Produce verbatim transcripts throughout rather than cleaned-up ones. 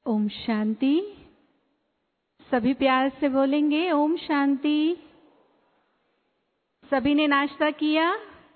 ओम शांति। सभी प्यार से बोलेंगे ओम शांति। सभी ने नाश्ता किया?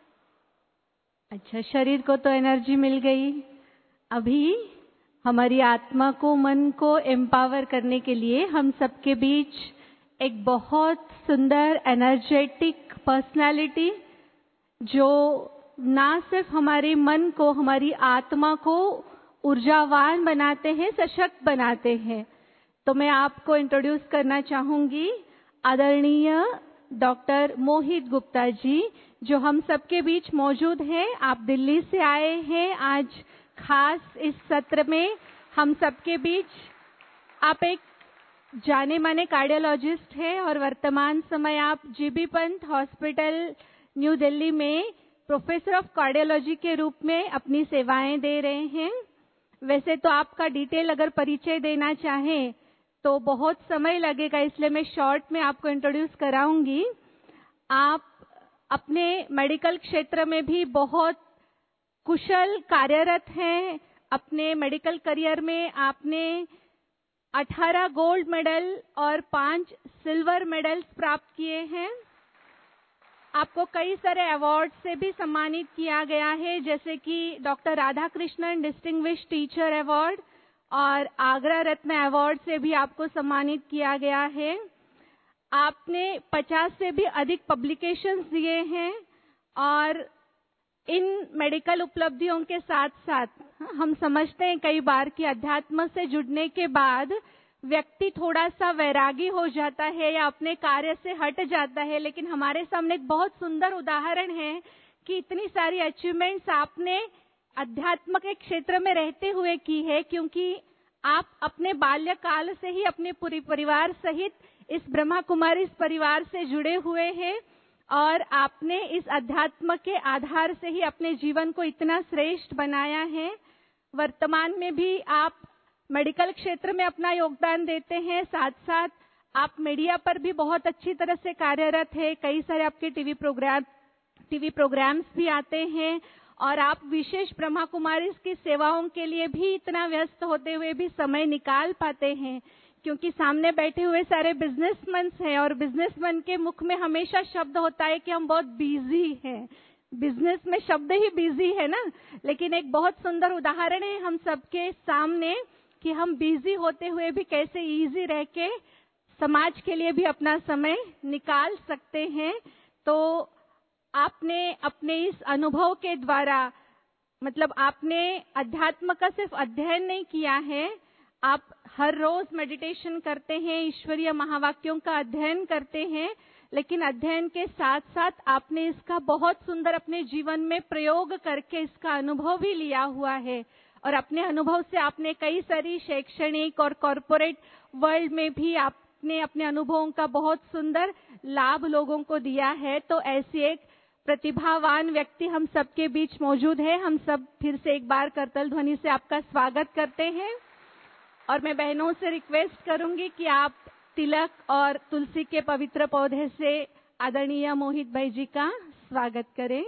अच्छा, शरीर को तो एनर्जी मिल गई। अभी हमारी आत्मा को, मन को एम्पावर करने के लिए हम सबके बीच एक बहुत सुंदर एनर्जेटिक पर्सनालिटी, जो ना सिर्फ हमारे मन को, हमारी आत्मा को ऊर्जावान बनाते हैं, सशक्त बनाते हैं। तो मैं आपको इंट्रोड्यूस करना चाहूंगी आदरणीय डॉक्टर मोहित गुप्ता जी, जो हम सबके बीच मौजूद हैं। आप दिल्ली से आए हैं आज खास इस सत्र में हम सबके बीच। आप एक जाने माने कार्डियोलॉजिस्ट हैं और वर्तमान समय आप GB Pant hospital New Delhi में प्रोफेसर ऑफ कार्डियोलॉजी के रूप में अपनी सेवाएं दे रहे हैं। वैसे तो आपका डिटेल अगर परिचय देना चाहें तो बहुत समय लगेगा, इसलिए मैं शॉर्ट में आपको इंट्रोड्यूस कराऊंगी। आप अपने मेडिकल क्षेत्र में भी बहुत कुशल कार्यरत हैं। अपने मेडिकल करियर में आपने अठारह गोल्ड मेडल और पांच सिल्वर मेडल्स प्राप्त किए हैं। आपको कई सारे अवार्ड से भी सम्मानित किया गया है, जैसे कि doctor Radhakrishnan distinguished teacher award और आगरा रत्न अवार्ड से भी आपको सम्मानित किया गया है। आपने पचास से भी अधिक पब्लिकेशंस दिए हैं और इन मेडिकल उपलब्धियों के साथ साथ हम समझते हैं कई बार कि अध्यात्म से जुड़ने के बाद व्यक्ति थोड़ा सा वैरागी हो जाता है या अपने कार्य से हट जाता है, लेकिन हमारे सामने एक बहुत सुंदर उदाहरण है कि इतनी सारी अचीवमेंट्स आपने अध्यात्म के क्षेत्र में रहते हुए की है, क्योंकि आप अपने बाल्यकाल से ही अपने पूरे परिवार सहित इस ब्रह्मा कुमारी इस परिवार से जुड़े हुए हैं और आपने इस अध्यात्म के आधार से ही अपने जीवन को इतना श्रेष्ठ बनाया है। वर्तमान में भी आप मेडिकल क्षेत्र में अपना योगदान देते हैं, साथ साथ आप मीडिया पर भी बहुत अच्छी तरह से कार्यरत है। कई सारे आपके टीवी प्रोग्राम टीवी प्रोग्राम्स भी आते हैं और आप विशेष ब्रह्मा कुमारी की सेवाओं के लिए भी इतना व्यस्त होते हुए भी समय निकाल पाते हैं, क्योंकि सामने बैठे हुए सारे बिजनेसमैन हैं और बिजनेसमैन के मुख में हमेशा शब्द होता है कि हम बहुत बिजी हैं। बिजनेस में शब्द ही बिजी है ना, लेकिन एक बहुत सुंदर उदाहरण है हम सबके सामने कि हम बिजी होते हुए भी कैसे इजी रह के समाज के लिए भी अपना समय निकाल सकते हैं। तो आपने अपने इस अनुभव के द्वारा, मतलब आपने अध्यात्म का सिर्फ अध्ययन नहीं किया है, आप हर रोज मेडिटेशन करते हैं, ईश्वरीय महावाक्यों का अध्ययन करते हैं, लेकिन अध्ययन के साथ साथ आपने इसका बहुत सुंदर अपने जीवन में प्रयोग करके इसका अनुभव भी लिया हुआ है और अपने अनुभव से आपने कई सारी शैक्षणिक और कॉरपोरेट वर्ल्ड में भी आपने अपने अनुभवों का बहुत सुंदर लाभ लोगों को दिया है। तो ऐसी एक प्रतिभावान व्यक्ति हम सबके बीच मौजूद है। हम सब फिर से एक बार करतल ध्वनि से आपका स्वागत करते हैं और मैं बहनों से रिक्वेस्ट करूंगी कि आप तिलक और तुलसी के पवित्र पौधे से आदरणीय मोहित भाई जी का स्वागत करें।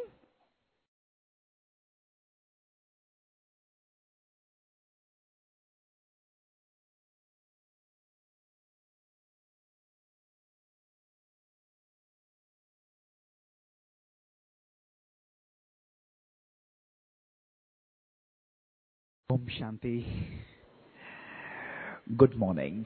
ओम शांति। Good morning.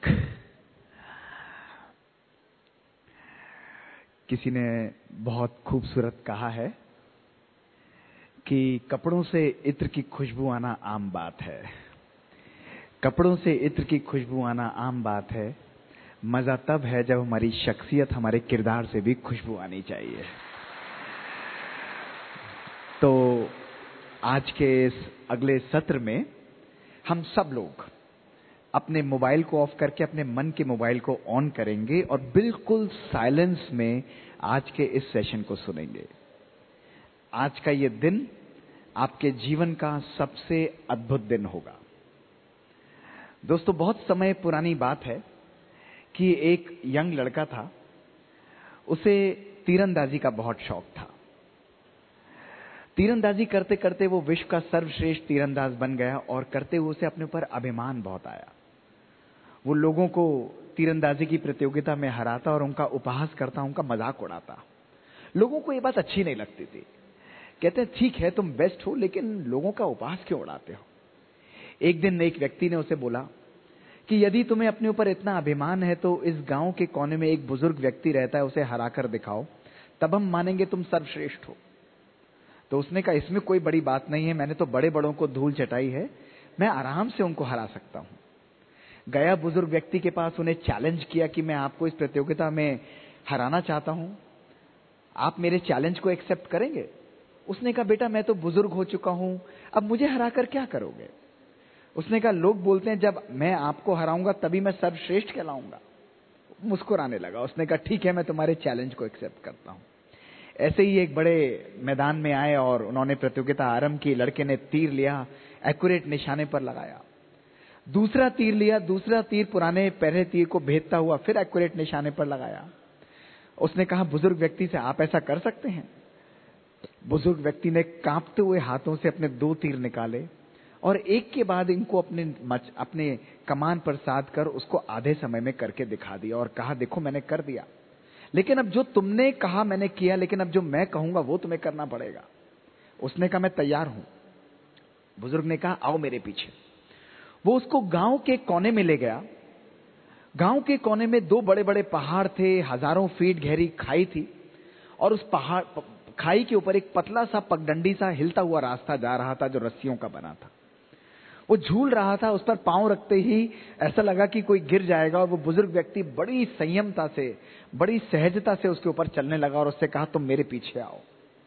किसी ने बहुत खूबसूरत कहा है कि कपड़ों से इत्र की खुशबू आना आम बात है। कपड़ों से इत्र की खुशबू आना आम बात है, मजा तब है जब हमारी शख्सियत, हमारे किरदार से भी खुशबू आनी चाहिए। तो आज के इस अगले सत्र में हम सब लोग अपने मोबाइल को ऑफ करके अपने मन के मोबाइल को ऑन करेंगे और बिल्कुल साइलेंस में आज के इस सेशन को सुनेंगे। आज का ये दिन आपके जीवन का सबसे अद्भुत दिन होगा। दोस्तों, बहुत समय पुरानी बात है कि एक यंग लड़का था, उसे तीरंदाजी का बहुत शौक था। तीरंदाजी करते करते वो विश्व का सर्वश्रेष्ठ तीरंदाज बन गया और करते हुए उसे अपने ऊपर अभिमान बहुत आया। वो लोगों को तीरंदाजी की प्रतियोगिता में हराता और उनका उपहास करता, उनका मजाक उड़ाता। लोगों को ये बात अच्छी नहीं लगती थी। कहते हैं ठीक है तुम बेस्ट हो, लेकिन लोगों का उपहास क्यों उड़ाते हो। एक दिन एक व्यक्ति ने उसे बोला कि यदि तुम्हें अपने ऊपर इतना अभिमान है तो इस गांव के कोने में एक बुजुर्ग व्यक्ति रहता है, उसे हरा कर दिखाओ, तब हम मानेंगे तुम सर्वश्रेष्ठ हो। तो उसने कहा इसमें कोई बड़ी बात नहीं है, मैंने तो बड़े बड़ों को धूल चटाई है, मैं आराम से उनको हरा सकता हूं। गया बुजुर्ग व्यक्ति के पास, उन्हें चैलेंज किया कि मैं आपको इस प्रतियोगिता में हराना चाहता हूं, आप मेरे चैलेंज को एक्सेप्ट करेंगे। उसने कहा बेटा मैं तो बुजुर्ग हो चुका हूं, अब मुझे हरा कर क्या करोगे। उसने कहा लोग बोलते हैं जब मैं आपको हराऊंगा तभी मैं सर्वश्रेष्ठ कहलाऊंगा। मुस्कुराने लगा। उसने कहा ठीक है मैं तुम्हारे चैलेंज को एक्सेप्ट करता हूं। ऐसे ही एक बड़े मैदान में आए और उन्होंने प्रतियोगिता आरंभ की। लड़के ने तीर लिया, एक्यूरेट निशाने पर लगाया। दूसरा तीर लिया, दूसरा तीर पुराने पहले तीर को भेदता हुआ फिर एक्यूरेट निशाने पर लगाया। उसने कहा बुजुर्ग व्यक्ति से आप ऐसा कर सकते हैं। बुजुर्ग व्यक्ति ने कांपते हुए हाथों से अपने दो तीर निकाले और एक के बाद इनको अपने मच, अपने कमान पर साध कर उसको आधे समय में करके दिखा दिया और कहा देखो मैंने कर दिया, लेकिन अब जो तुमने कहा मैंने किया, लेकिन अब जो मैं कहूंगा वो तुम्हें करना पड़ेगा। उसने कहा मैं तैयार हूं। बुजुर्ग ने कहा आओ मेरे पीछे। वो उसको गांव के कोने में ले गया। गांव के कोने में दो बड़े बड़े पहाड़ थे, हजारों फीट गहरी खाई थी और उस पहाड़ खाई के ऊपर एक पतला सा पगडंडी सा हिलता हुआ रास्ता जा रहा था जो रस्सियों का बना था। वो झूल रहा था, उस पर पांव रखते ही ऐसा लगा कि कोई गिर जाएगा और वो बुजुर्ग व्यक्ति बड़ी संयमता से, बड़ी सहजता से उसके ऊपर चलने लगा और उससे कहा तुम मेरे पीछे आओ।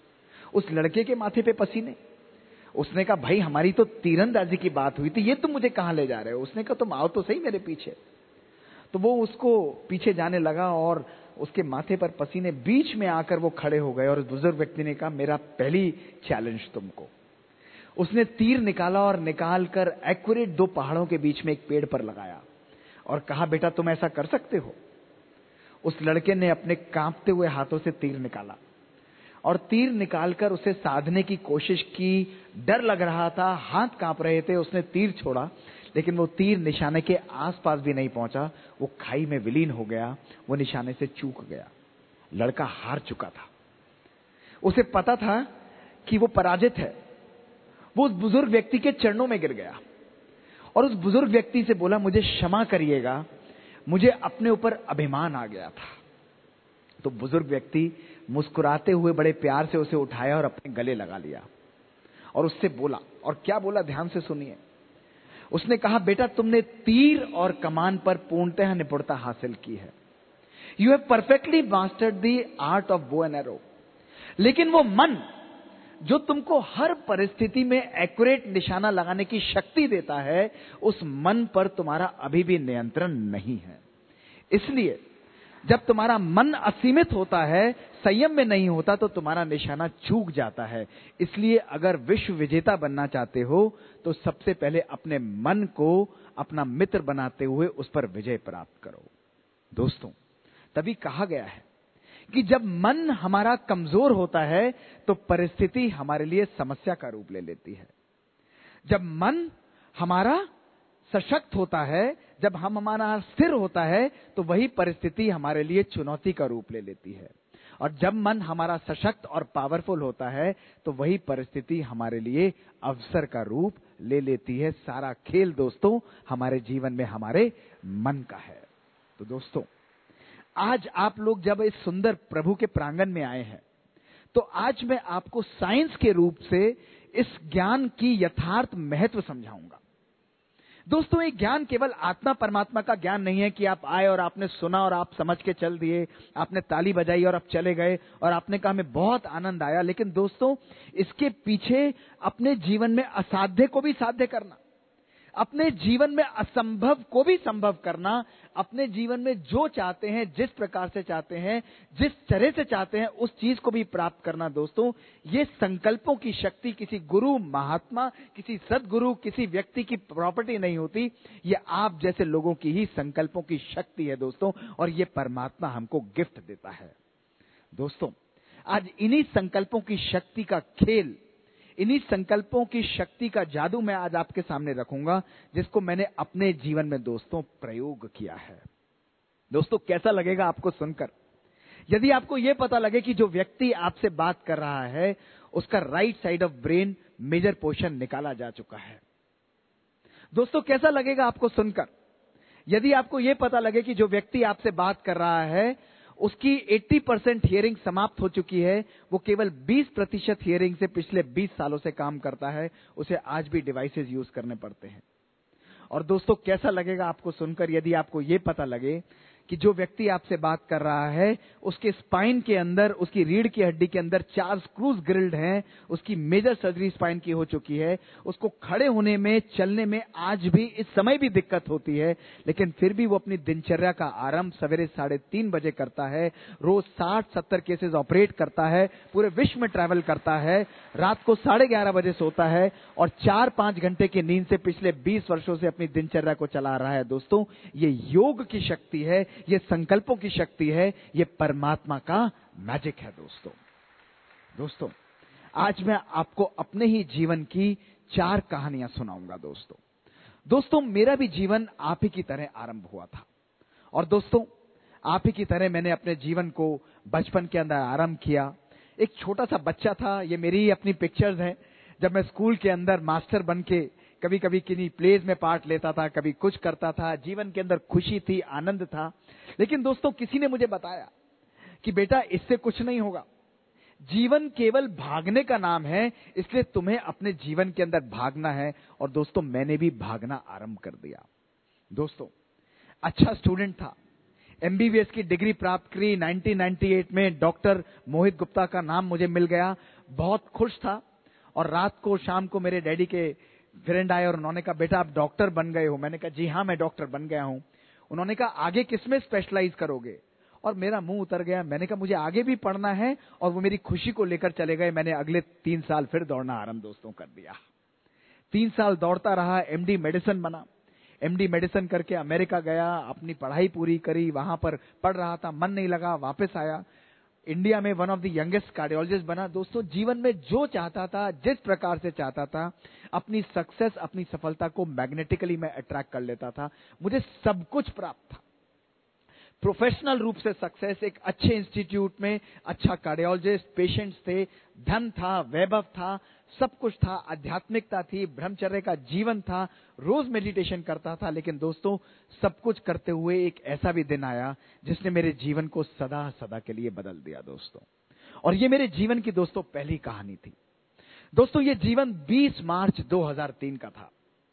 उस लड़के के माथे पे पसीने। उसने कहा भाई हमारी तो तीरंदाजी की बात हुई थी, ये तुम मुझे कहां ले जा रहे हो। उसने कहा तुम आओ तो सही मेरे पीछे। तो वो उसको पीछे जाने लगा और उसके माथे पर पसीने, बीच में आकर वो खड़े हो गए और उस बुजुर्ग व्यक्ति ने कहा मेरा पहली चैलेंज तुमको। उसने तीर निकाला और निकाल कर एक्यूरेट दो पहाड़ों के बीच में एक पेड़ पर लगाया और कहा बेटा तुम ऐसा कर सकते हो। उस लड़के ने अपने कांपते हुए हाथों से तीर निकाला और तीर निकालकर उसे साधने की कोशिश की। डर लग रहा था, हाथ कांप रहे थे। उसने तीर छोड़ा लेकिन वो तीर निशाने के आसपास भी नहीं पहुंचा। वो खाई में विलीन हो गया, वो निशाने से चूक गया। लड़का हार चुका था, उसे पता था कि वो पराजित है। वो उस बुजुर्ग व्यक्ति के चरणों में गिर गया और उस बुजुर्ग व्यक्ति से बोला मुझे क्षमा करिएगा, मुझे अपने ऊपर अभिमान आ गया था। तो बुजुर्ग व्यक्ति मुस्कुराते हुए बड़े प्यार से उसे उठाया और अपने गले लगा लिया और उससे बोला, और क्या बोला ध्यान से सुनिए। उसने कहा बेटा तुमने तीर और कमान पर पूर्णतः निपुणता हासिल की है। You have perfectly mastered the art of bow and arrow. लेकिन वो मन जो तुमको हर परिस्थिति में एक्यूरेट निशाना लगाने की शक्ति देता है, उस मन पर तुम्हारा अभी भी नियंत्रण नहीं है। इसलिए जब तुम्हारा मन असीमित होता है, संयम में नहीं होता, तो तुम्हारा निशाना चूक जाता है। इसलिए अगर विश्व विजेता बनना चाहते हो तो सबसे पहले अपने मन को अपना मित्र बनाते हुए उस पर विजय प्राप्त करो। दोस्तों, तभी कहा गया है कि जब मन हमारा कमजोर होता है तो परिस्थिति हमारे लिए समस्या का रूप ले लेती है। जब मन हमारा सशक्त होता है, जब हम हमारा स्थिर होता है, तो वही परिस्थिति हमारे लिए चुनौती का रूप ले लेती है। और जब मन हमारा सशक्त और पावरफुल होता है तो वही परिस्थिति हमारे लिए अवसर का रूप ले लेती है। सारा खेल दोस्तों हमारे जीवन में हमारे मन का है। तो दोस्तों, आज आप लोग जब इस सुंदर प्रभु के प्रांगण में आए हैं, तो आज मैं आपको साइंस के रूप से इस ज्ञान की यथार्थ महत्व समझाऊंगा। दोस्तों, ये ज्ञान केवल आत्मा परमात्मा का ज्ञान नहीं है कि आप आए और आपने सुना और आप समझ के चल दिए, आपने ताली बजाई और आप चले गए और आपने कहा हमें बहुत आनंद आया। लेकिन दोस्तों, इसके पीछे अपने जीवन में असाध्य को भी साध्य करना, अपने जीवन में असंभव को भी संभव करना, अपने जीवन में जो चाहते हैं, जिस प्रकार से चाहते हैं, जिस तरह से चाहते हैं, उस चीज को भी प्राप्त करना। दोस्तों, ये संकल्पों की शक्ति किसी गुरु, महात्मा, किसी सद्गुरु, किसी व्यक्ति की प्रॉपर्टी नहीं होती। ये आप जैसे लोगों की ही संकल्पों की शक्ति है दोस्तों, और ये परमात्मा हमको गिफ्ट देता है। दोस्तों, आज इन्हीं संकल्पों की शक्ति का खेल, इन्हीं संकल्पों की शक्ति का जादू मैं आज आपके सामने रखूंगा, जिसको मैंने अपने जीवन में दोस्तों प्रयोग किया है। दोस्तों कैसा लगेगा आपको सुनकर? यदि आपको यह पता लगे कि जो व्यक्ति आपसे बात कर रहा है उसका right side of brain major portion निकाला जा चुका है। दोस्तों कैसा लगेगा आपको सुनकर? यदि आपको यह पता लगे कि जो व्यक्ति आपसे बात कर रहा है उसकी अस्सी परसेंट हियरिंग समाप्त हो चुकी है, वो केवल बीस प्रतिशत हियरिंग से पिछले बीस सालों से काम करता है, उसे आज भी डिवाइसेस यूज करने पड़ते हैं। और दोस्तों कैसा लगेगा आपको सुनकर यदि आपको यह पता लगे कि जो व्यक्ति आपसे बात कर रहा है उसके स्पाइन के अंदर, उसकी रीढ़ की हड्डी के अंदर चार स्क्रूज ग्रिल्ड हैं, उसकी मेजर सर्जरी स्पाइन की हो चुकी है, उसको खड़े होने में, चलने में आज भी इस समय भी दिक्कत होती है, लेकिन फिर भी वो अपनी दिनचर्या का आरंभ सवेरे साढ़े तीन बजे करता है, रोज साठ सत्तर केसेस ऑपरेट करता है, पूरे विश्व में ट्रैवल करता है, रात को साढ़े ग्यारह बजे सोता है और चार पांच घंटे की नींद से पिछले बीस वर्षों से अपनी दिनचर्या को चला रहा है। दोस्तों ये योग की शक्ति है, ये संकल्पों की शक्ति है, ये परमात्मा का मैजिक है। दोस्तों दोस्तों आज मैं आपको अपने ही जीवन की चार कहानियां सुनाऊंगा। दोस्तों दोस्तों मेरा भी जीवन आप ही की तरह आरंभ हुआ था और दोस्तों आप ही की तरह मैंने अपने जीवन को बचपन के अंदर आरंभ किया। एक छोटा सा बच्चा था, ये मेरी ही अपनी पिक्चर्स हैं, जब मैं स्कूल के अंदर मास्टर बन के कभी कभी किन्हीं प्लेज में पार्ट लेता था, कभी कुछ करता था, जीवन के अंदर खुशी थी, आनंद था। लेकिन दोस्तों किसी ने मुझे बताया कि बेटा इससे कुछ नहीं होगा, जीवन केवल भागने का नाम है, इसलिए तुम्हें अपने जीवन के अंदर भागना है। और दोस्तों मैंने भी भागना आरंभ कर दिया। दोस्तों अच्छा स्टूडेंट था, एमबीबीएस की डिग्री प्राप्त करी, नाइनटीन नाइंटी एट में डॉक्टर मोहित गुप्ता का नाम मुझे मिल गया, बहुत खुश था। और रात को शाम को मेरे डैडी के फ्रेंड आए और उन्होंने कहा बेटा आप डॉक्टर बन गए हो। मैंने कहा जी हाँ मैं डॉक्टर बन गया हूं। उन्होंने कहा आगे किसमें स्पेशलाइज करोगे? और मेरा मुंह उतर गया। मैंने कहा मुझे आगे भी पढ़ना है, और वो मेरी खुशी को लेकर चले गए। मैंने अगले तीन साल फिर दौड़ना आरंभ दोस्तों कर दिया। तीन साल दौड़ता रहा, एमडी मेडिसिन बना। एमडी मेडिसिन करके अमेरिका गया, अपनी पढ़ाई पूरी करी, वहां पर पढ़ रहा था, मन नहीं लगा, वापस आया, इंडिया में one of the youngest cardiologist बना। दोस्तों जीवन में जो चाहता था, जिस प्रकार से चाहता था, अपनी सक्सेस, अपनी सफलता को मैग्नेटिकली मैं अट्रैक्ट कर लेता था। मुझे सब कुछ प्राप्त था, प्रोफेशनल रूप से सक्सेस, एक अच्छे इंस्टीट्यूट में अच्छा कार्डियोलॉजिस्ट, पेशेंट्स थे, धन था, वैभव था, सब कुछ था, आध्यात्मिकता थी, ब्रह्मचर्य का जीवन था, रोज मेडिटेशन करता था। लेकिन दोस्तों सब कुछ करते हुए एक ऐसा भी दिन आया जिसने मेरे जीवन को सदा सदा के लिए बदल दिया दोस्तों। और ये मेरे जीवन की दोस्तों पहली कहानी थी। दोस्तों ये जीवन बीस मार्च दो हज़ार तीन का था।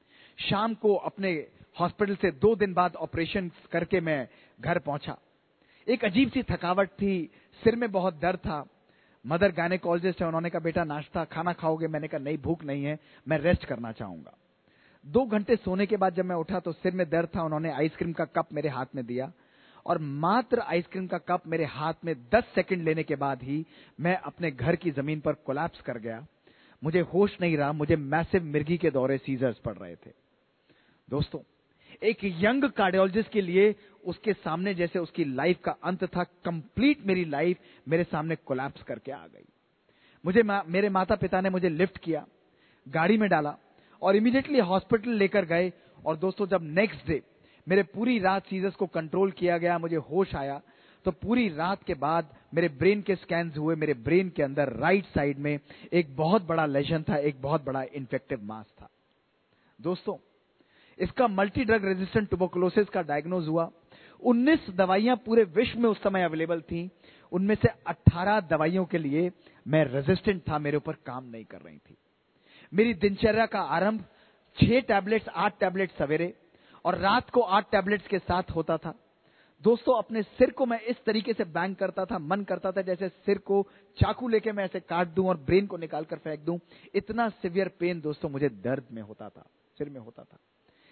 शाम को अपने हॉस्पिटल से दो दिन बाद ऑपरेशन करके मैं घर पहुंचा। एक अजीब सी थकावट थी, सिर में बहुत दर्द था। मदर गायनेकोलॉजिस्ट है, उन्होंने कहा बेटा नाश्ता खाना खाओगे? मैंने कहा नहीं भूख नहीं है, मैं रेस्ट करना चाहूंगा। दो घंटे सोने के बाद जब मैं उठा तो सिर में दर्द था। उन्होंने आइसक्रीम का कप मेरे हाथ में दिया और मात्र आइसक्रीम का कप मेरे हाथ में दस सेकंड लेने के बाद ही मैं अपने घर की जमीन पर कोलैप्स कर गया। मुझे होश नहीं रहा, मुझे मैसिव मिर्गी के दौरे, सीजर्स पड़ रहे थे। दोस्तों एक यंग कार्डियोलॉजिस्ट के लिए उसके सामने जैसे उसकी लाइफ का अंत था, कंप्लीट मेरी लाइफ मेरे सामने कोलैप्स करके आ गई। मुझे मा, मेरे माता पिता ने मुझे लिफ्ट किया, गाड़ी में डाला और इमीडिएटली हॉस्पिटल लेकर गए। और दोस्तों जब नेक्स्ट डे मेरे पूरी रात सीजर्स को कंट्रोल किया गया, मुझे होश आया, तो पूरी रात के बाद मेरे ब्रेन के स्कैन्स हुए। मेरे ब्रेन के अंदर राइट साइड में एक बहुत बड़ा लेजन था, एक बहुत बड़ा इन्फेक्टिव मास था। दोस्तों इसका मल्टी ड्रग रेजिस्टेंट ट्यूबरकुलोसिस का डायग्नोज हुआ। उन्नीस दवाइयां पूरे विश्व में उस समय अवेलेबल थी, उनमें से अठारह दवाइयों के लिए मैं रेजिस्टेंट था, मेरे ऊपर काम नहीं कर रही थी। मेरी दिनचर्या का आरंभ छह टैबलेट्स, आठ टैबलेट्स सवेरे और रात को आठ टैबलेट्स के साथ होता था। दोस्तों अपने सिर को मैं इस तरीके से बैंग करता था, मन करता था जैसे सिर को चाकू लेके मैं ऐसे काट दूं और ब्रेन को निकाल कर फेंक दूं। इतना सिवियर पेन दोस्तों मुझे दर्द में होता था, सिर में होता था।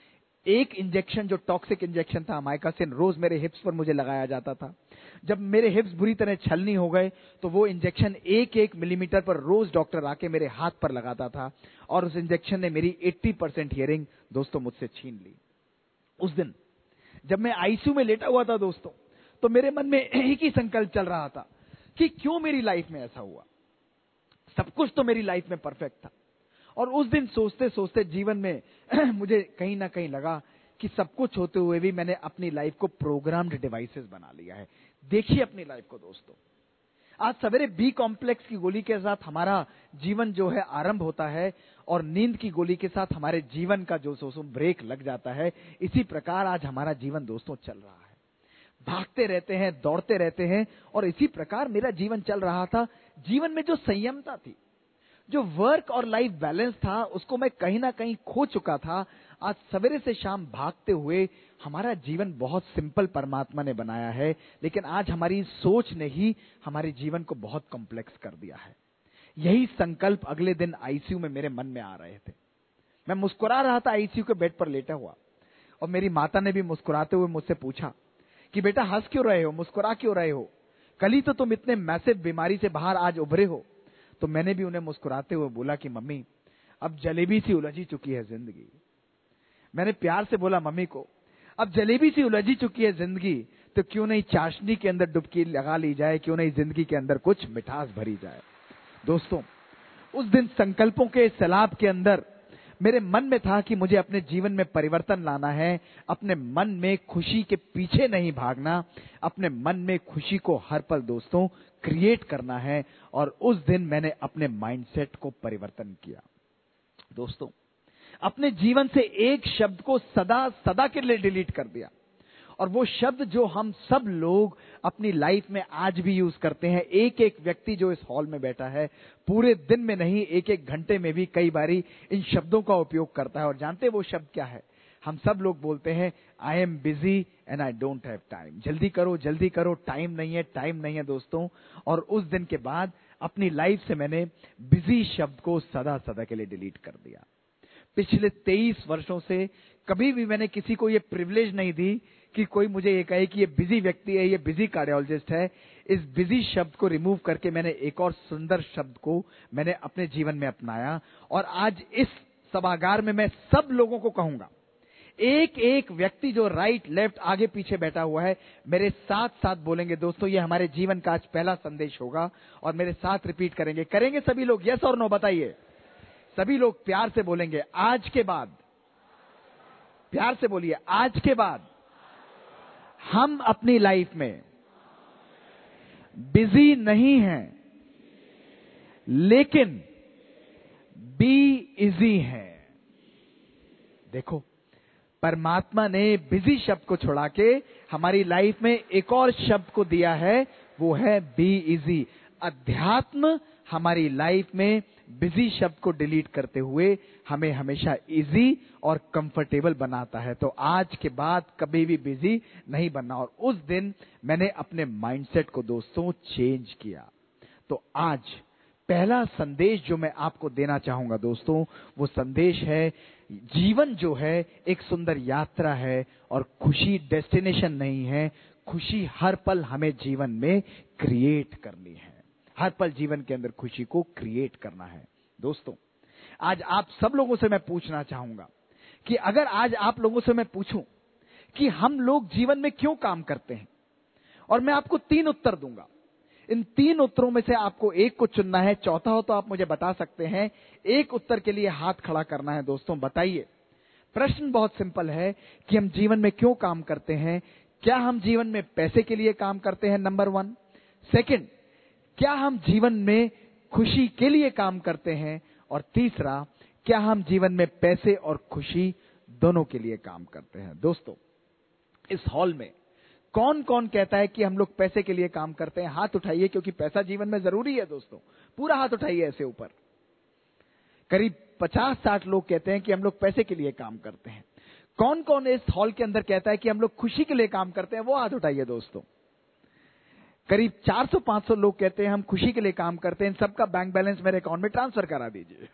एक इंजेक्शन जो टॉक्सिक इंजेक्शन था अमाइकासिन, रोज मेरे हिप्स पर मुझे लगाया जाता था। जब मेरे हिप्स बुरी तरह छलनी हो गए तो वो इंजेक्शन एक एक मिलीमीटर पर रोज डॉक्टर आके मेरे हाथ पर लगाता था और उस इंजेक्शन ने मेरी अस्सी परसेंट हियरिंग दोस्तों मुझसे छीन ली। उस दिन जब मैं आईसीयू में लेटा हुआ था दोस्तों, तो मेरे मन में एक ही संकल्प चल रहा था कि क्यों मेरी लाइफ में ऐसा हुआ। सब कुछ तो मेरी लाइफ में परफेक्ट था, और उस दिन सोचते सोचते जीवन में मुझे कहीं ना कहीं लगा कि सब कुछ होते हुए भी मैंने अपनी लाइफ को प्रोग्राम्ड डिवाइसेस बना लिया है। देखिए अपनी लाइफ को दोस्तों, आज सवेरे बी कॉम्प्लेक्स की गोली के साथ हमारा जीवन जो है आरंभ होता है और नींद की गोली के साथ हमारे जीवन का जो सोचो ब्रेक लग जाता है। इसी प्रकार आज हमारा जीवन दोस्तों चल रहा है, भागते रहते हैं, दौड़ते रहते हैं, और इसी प्रकार मेरा जीवन चल रहा था। जीवन में जो संयमता थी, जो वर्क और लाइफ बैलेंस था, उसको मैं कहीं ना कहीं खो चुका था। आज सवेरे से शाम भागते हुए हमारा जीवन बहुत सिंपल परमात्मा ने बनाया है, लेकिन आज हमारी सोच ने ही हमारे जीवन को बहुत कॉम्प्लेक्स कर दिया है। यही संकल्प अगले दिन आईसीयू में मेरे मन में आ रहे थे। मैं मुस्कुरा रहा था आईसीयू के बेड पर लेटा हुआ, और मेरी माता ने भी मुस्कुराते हुए मुझसे पूछा कि बेटा हंस क्यों रहे हो, मुस्कुरा क्यों रहे हो, कल ही तो तुम इतने मैसिव बीमारी से बाहर आज उभरे हो। तो मैंने भी उन्हें मुस्कुराते हुए बोला कि मम्मी अब जलेबी सी उलझी चुकी है जिंदगी। मैंने प्यार से बोला मम्मी को, अब जलेबी सी उलझी चुकी है जिंदगी, तो क्यों नहीं चाशनी के अंदर डुबकी लगा ली जाए, क्यों नहीं जिंदगी के अंदर कुछ मिठास भरी जाए। दोस्तों, उस दिन संकल्पों के सैलाब के अंदर मेरे मन में था कि मुझे अपने जीवन में परिवर्तन लाना है, अपने मन में खुशी के पीछे नहीं भागना, अपने मन में खुशी को हर पल दोस्तों क्रिएट करना है। और उस दिन मैंने अपने माइंडसेट को परिवर्तन किया। दोस्तों, अपने जीवन से एक शब्द को सदा सदा के लिए डिलीट कर दिया, और वो शब्द जो हम सब लोग अपनी लाइफ में आज भी यूज करते हैं। एक एक व्यक्ति जो इस हॉल में बैठा है पूरे दिन में नहीं, एक एक घंटे में भी कई बारी इन शब्दों का उपयोग करता है। और जानते हैं वो शब्द क्या है? हम सब लोग बोलते हैं I am busy and I don't have time. जल्दी करो, जल्दी करो, टाइम नहीं है, टाइम नहीं है दोस्तों। और उस दिन के बाद अपनी लाइफ से मैंने बिजी शब्द को सदा सदा के लिए डिलीट कर दिया। पिछले तेईस वर्षों से कभी भी मैंने किसी को ये प्रिविलेज नहीं दी कि कोई मुझे ये कहे कि ये बिजी व्यक्ति है, ये बिजी कार्डियोलॉजिस्ट है। इस बिजी शब्द को रिमूव करके मैंने एक और सुंदर शब्द को मैंने अपने जीवन में अपनाया। और आज इस सभागार में मैं सब लोगों को कहूंगा, एक एक व्यक्ति जो राइट लेफ्ट आगे पीछे बैठा हुआ है, मेरे साथ साथ बोलेंगे दोस्तों, ये हमारे जीवन का आज पहला संदेश होगा, और मेरे साथ रिपीट करेंगे। करेंगे सभी लोग? यस और नो बताइए। सभी लोग प्यार से बोलेंगे, आज के बाद, प्यार से बोलिए, आज के बाद हम अपनी लाइफ में बिजी नहीं हैं, लेकिन बी इजी हैं। देखो, परमात्मा ने बिजी शब्द को छुड़ा के हमारी लाइफ में एक और शब्द को दिया है, वो है बी इजी। अध्यात्म हमारी लाइफ में बिजी शब्द को डिलीट करते हुए हमें हमेशा इजी और कंफर्टेबल बनाता है। तो आज के बाद कभी भी बिजी नहीं बनना। और उस दिन मैंने अपने माइंडसेट को दोस्तों चेंज किया। तो आज पहला संदेश जो मैं आपको देना चाहूंगा दोस्तों, वो संदेश है, जीवन जो है एक सुंदर यात्रा है, और खुशी डेस्टिनेशन नहीं है। खुशी हर पल हमें जीवन में क्रिएट करनी है, हर पल जीवन के अंदर खुशी को क्रिएट करना है। दोस्तों, आज आप सब लोगों से मैं पूछना चाहूंगा कि अगर आज आप लोगों से मैं पूछूं कि हम लोग जीवन में क्यों काम करते हैं, और मैं आपको तीन उत्तर दूंगा। इन तीन उत्तरों में से आपको एक को चुनना है। चौथा हो तो आप मुझे बता सकते हैं। एक उत्तर के लिए हाथ खड़ा करना है। दोस्तों बताइए, प्रश्न बहुत सिंपल है कि हम जीवन में क्यों काम करते हैं। क्या हम जीवन में पैसे के लिए काम करते हैं? Number one. सेकंड, क्या हम जीवन में खुशी के लिए काम करते हैं? और तीसरा, क्या हम जीवन में पैसे और खुशी दोनों के लिए काम करते हैं? दोस्तों, इस हॉल में कौन कौन कहता है कि हम लोग पैसे के लिए काम करते हैं? हाथ उठाइए, क्योंकि पैसा जीवन में जरूरी है दोस्तों। पूरा हाथ उठाइए ऐसे ऊपर। करीब पचास साठ लोग कहते हैं कि हम लोग पैसे के लिए काम करते हैं। कौन कौन इस हॉल के अंदर कहता है कि हम लोग खुशी के लिए काम करते हैं? वो हाथ उठाइए दोस्तों। करीब चार सौ पांच सौ लोग कहते हैं हम खुशी के लिए काम करते हैं। इन सबका बैंक बैलेंस मेरे अकाउंट में ट्रांसफर करा दीजिए।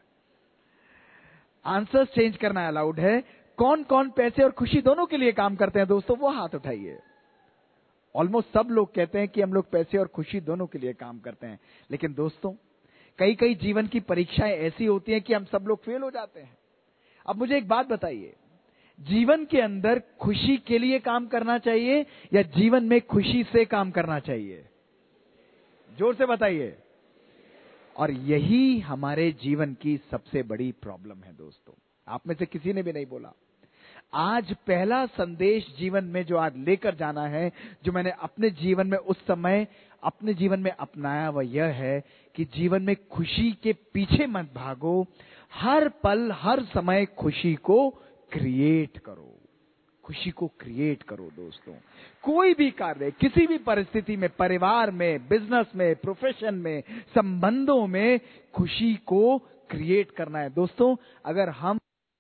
आंसर्स चेंज करना अलाउड है। कौन कौन पैसे और खुशी दोनों के लिए काम करते हैं दोस्तों? वो हाथ उठाइए। ऑलमोस्ट सब लोग कहते हैं कि हम लोग पैसे और खुशी दोनों के लिए काम करते हैं। लेकिन दोस्तों, कई कई जीवन की परीक्षाएं ऐसी होती हैं कि हम सब लोग फेल हो जाते हैं। अब मुझे एक बात बताइए, जीवन के अंदर खुशी के लिए काम करना चाहिए या जीवन में खुशी से काम करना चाहिए? जोर से बताइए। और यही हमारे जीवन की सबसे बड़ी प्रॉब्लम है दोस्तों। आप में से किसी ने भी नहीं बोला। आज पहला संदेश जीवन में जो आज लेकर जाना है, जो मैंने अपने जीवन में उस समय अपने जीवन में अपनाया, वह यह है कि जीवन में खुशी के पीछे मत भागो, हर पल हर समय खुशी को क्रिएट करो। खुशी को क्रिएट करो दोस्तों। कोई भी कार्य, किसी भी परिस्थिति में, परिवार में, बिजनेस में, प्रोफेशन में, संबंधों में खुशी को क्रिएट करना है दोस्तों। अगर हम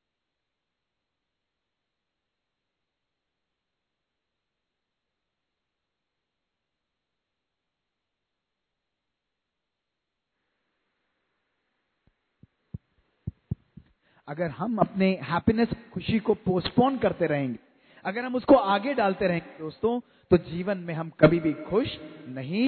अगर हम अपने हैप्पीनेस, खुशी को पोस्टपोन करते रहेंगे, अगर हम उसको आगे डालते रहेंगे दोस्तों, तो जीवन में हम कभी भी खुश नहीं।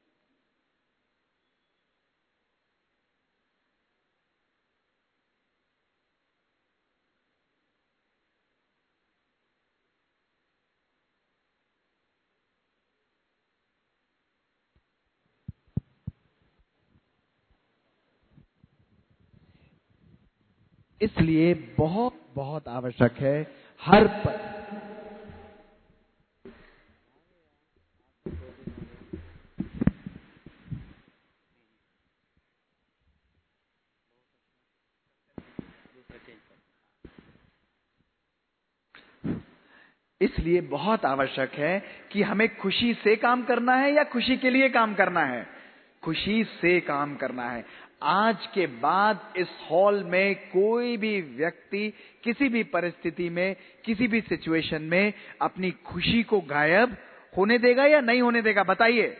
इसलिए बहुत बहुत आवश्यक है हर पल इसलिए बहुत आवश्यक है कि हमें खुशी से काम करना है या खुशी के लिए काम करना है। खुशी से काम करना है। आज के बाद इस हॉल में कोई भी व्यक्ति किसी भी परिस्थिति में, किसी भी सिचुएशन में अपनी खुशी को गायब होने देगा या नहीं होने देगा? बताइए।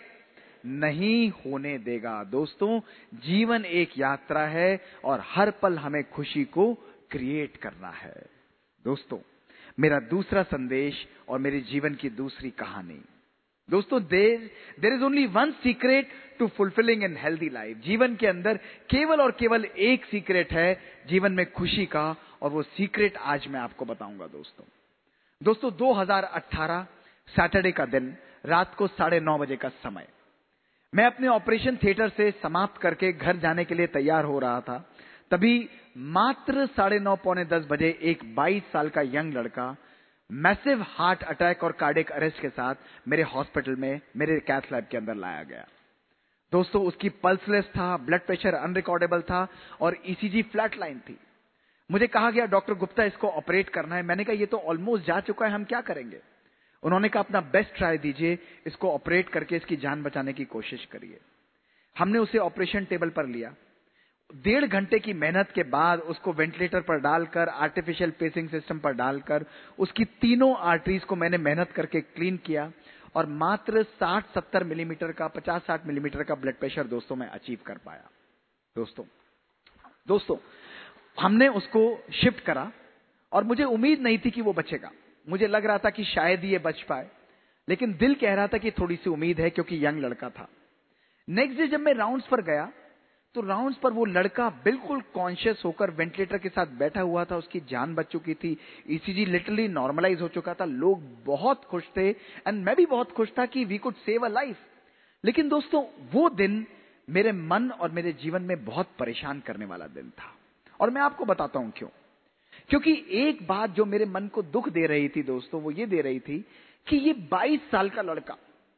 नहीं होने देगा दोस्तों। जीवन एक यात्रा है और हर पल हमें खुशी को क्रिएट करना है दोस्तों। मेरा दूसरा संदेश और मेरे जीवन की दूसरी कहानी दोस्तों, there there is only one secret to fulfilling an healthy life. जीवन के अंदर केवल और केवल एक सीक्रेट है जीवन में खुशी का, और वो सीक्रेट आज मैं आपको बताऊंगा दोस्तों। दोस्तों दो हज़ार अठारह सैटरडे का दिन, रात को साढ़े नौ बजे का समय, मैं अपने ऑपरेशन थिएटर से समाप्त करके घर जाने के लिए तैयार हो रहा था। तभी मात्र साढ़े नौ पौने दस बजे एक बाईस साल का यंग लड़का मैसिव हार्ट अटैक और कार्डियक अरेस्ट के साथ मेरे हॉस्पिटल में, मेरे कैथ लैब के अंदर लाया गया दोस्तों। उसकी पल्सलेस था, ब्लड प्रेशर अनरिकॉर्डेबल था और ईसीजी फ्लैट लाइन थी। मुझे कहा गया डॉक्टर गुप्ता इसको ऑपरेट करना है। मैंने कहा ये तो ऑलमोस्ट जा चुका है, हम क्या करेंगे? उन्होंने कहा अपना बेस्ट ट्राई दीजिए, इसको ऑपरेट करके इसकी जान बचाने की कोशिश करिए। हमने उसे ऑपरेशन टेबल पर लिया। डेढ़ घंटे की मेहनत के बाद उसको वेंटिलेटर पर डालकर, आर्टिफिशियल पेसिंग सिस्टम पर डालकर, उसकी तीनों आर्टरीज को मैंने मेहनत करके क्लीन किया और मात्र साठ सत्तर मिलीमीटर का, पचास साठ मिलीमीटर का ब्लड प्रेशर दोस्तों मैं अचीव कर पाया। दोस्तों दोस्तों हमने उसको शिफ्ट करा और मुझे उम्मीद नहीं थी कि वो बचेगा। मुझे लग रहा था कि शायद ये बच पाए, लेकिन दिल कह रहा था कि थोड़ी सी उम्मीद है, क्योंकि यंग लड़का था। नेक्स्ट डे जब मैं राउंड्स पर गया तो राउंड्स पर वो लड़का बिल्कुल कॉन्शियस होकर वेंटिलेटर के साथ बैठा हुआ था। उसकी जान बच चुकी थी, ईसीजी लिटरली नॉर्मलाइज हो चुका था। लोग बहुत खुश थे एंड मैं भी बहुत खुश था कि we could save a life. लेकिन दोस्तों वो दिन मेरे मन और मेरे जीवन में बहुत परेशान करने वाला दिन था, और मैं आपको बताता हूं क्यों। क्योंकि एक बात जो मेरे मन को दुख दे रही थी दोस्तों, वो ये दे रही थी कि ये बाईस साल का लड़का,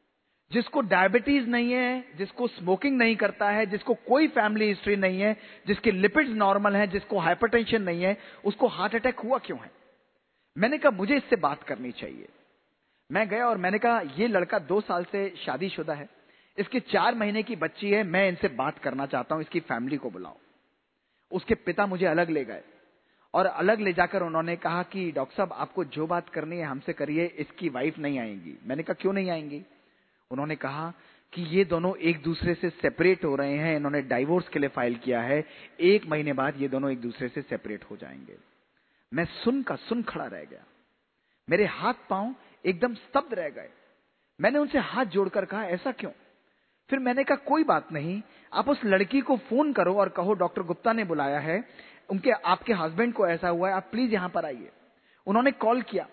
जिसको डायबिटीज नहीं है, जिसको स्मोकिंग नहीं करता है, जिसको कोई फैमिली हिस्ट्री नहीं है, जिसके लिपिड्स नॉर्मल हैं, जिसको हाइपरटेंशन नहीं है, उसको हार्ट अटैक हुआ क्यों है? मैंने कहा मुझे इससे बात करनी चाहिए। मैं गया और मैंने कहा ये लड़का दो साल से शादीशुदा है, इसके चार महीने की बच्ची है, मैं इनसे बात करना चाहता हूं, इसकी फैमिली को बुलाओ। उसके पिता मुझे अलग ले गए और अलग ले जाकर उन्होंने कहा कि डॉक्टर साहब आपको जो बात करनी है हमसे करिए, इसकी वाइफ नहीं आएंगी। मैंने कहा क्यों नहीं आएंगी? उन्होंने कहा कि ये दोनों एक दूसरे से सेपरेट हो रहे हैं, इन्होंने डाइवोर्स के लिए फाइल किया है, एक महीने बाद ये दोनों एक दूसरे से सेपरेट हो जाएंगे। मैं सुन का सुन खड़ा रह गया, मेरे हाथ पांव एकदम स्तब्ध रह गए। मैंने उनसे हाथ जोड़कर कहा ऐसा क्यों? फिर मैंने कहा कोई बात नहीं, आप उस लड़की को फोन करो और कहो डॉक्टर गुप्ता ने बुलाया है, उनके आपके हस्बैंड को ऐसा हुआ है, आप प्लीज यहां पर आइए। उन्होंने कॉल किया।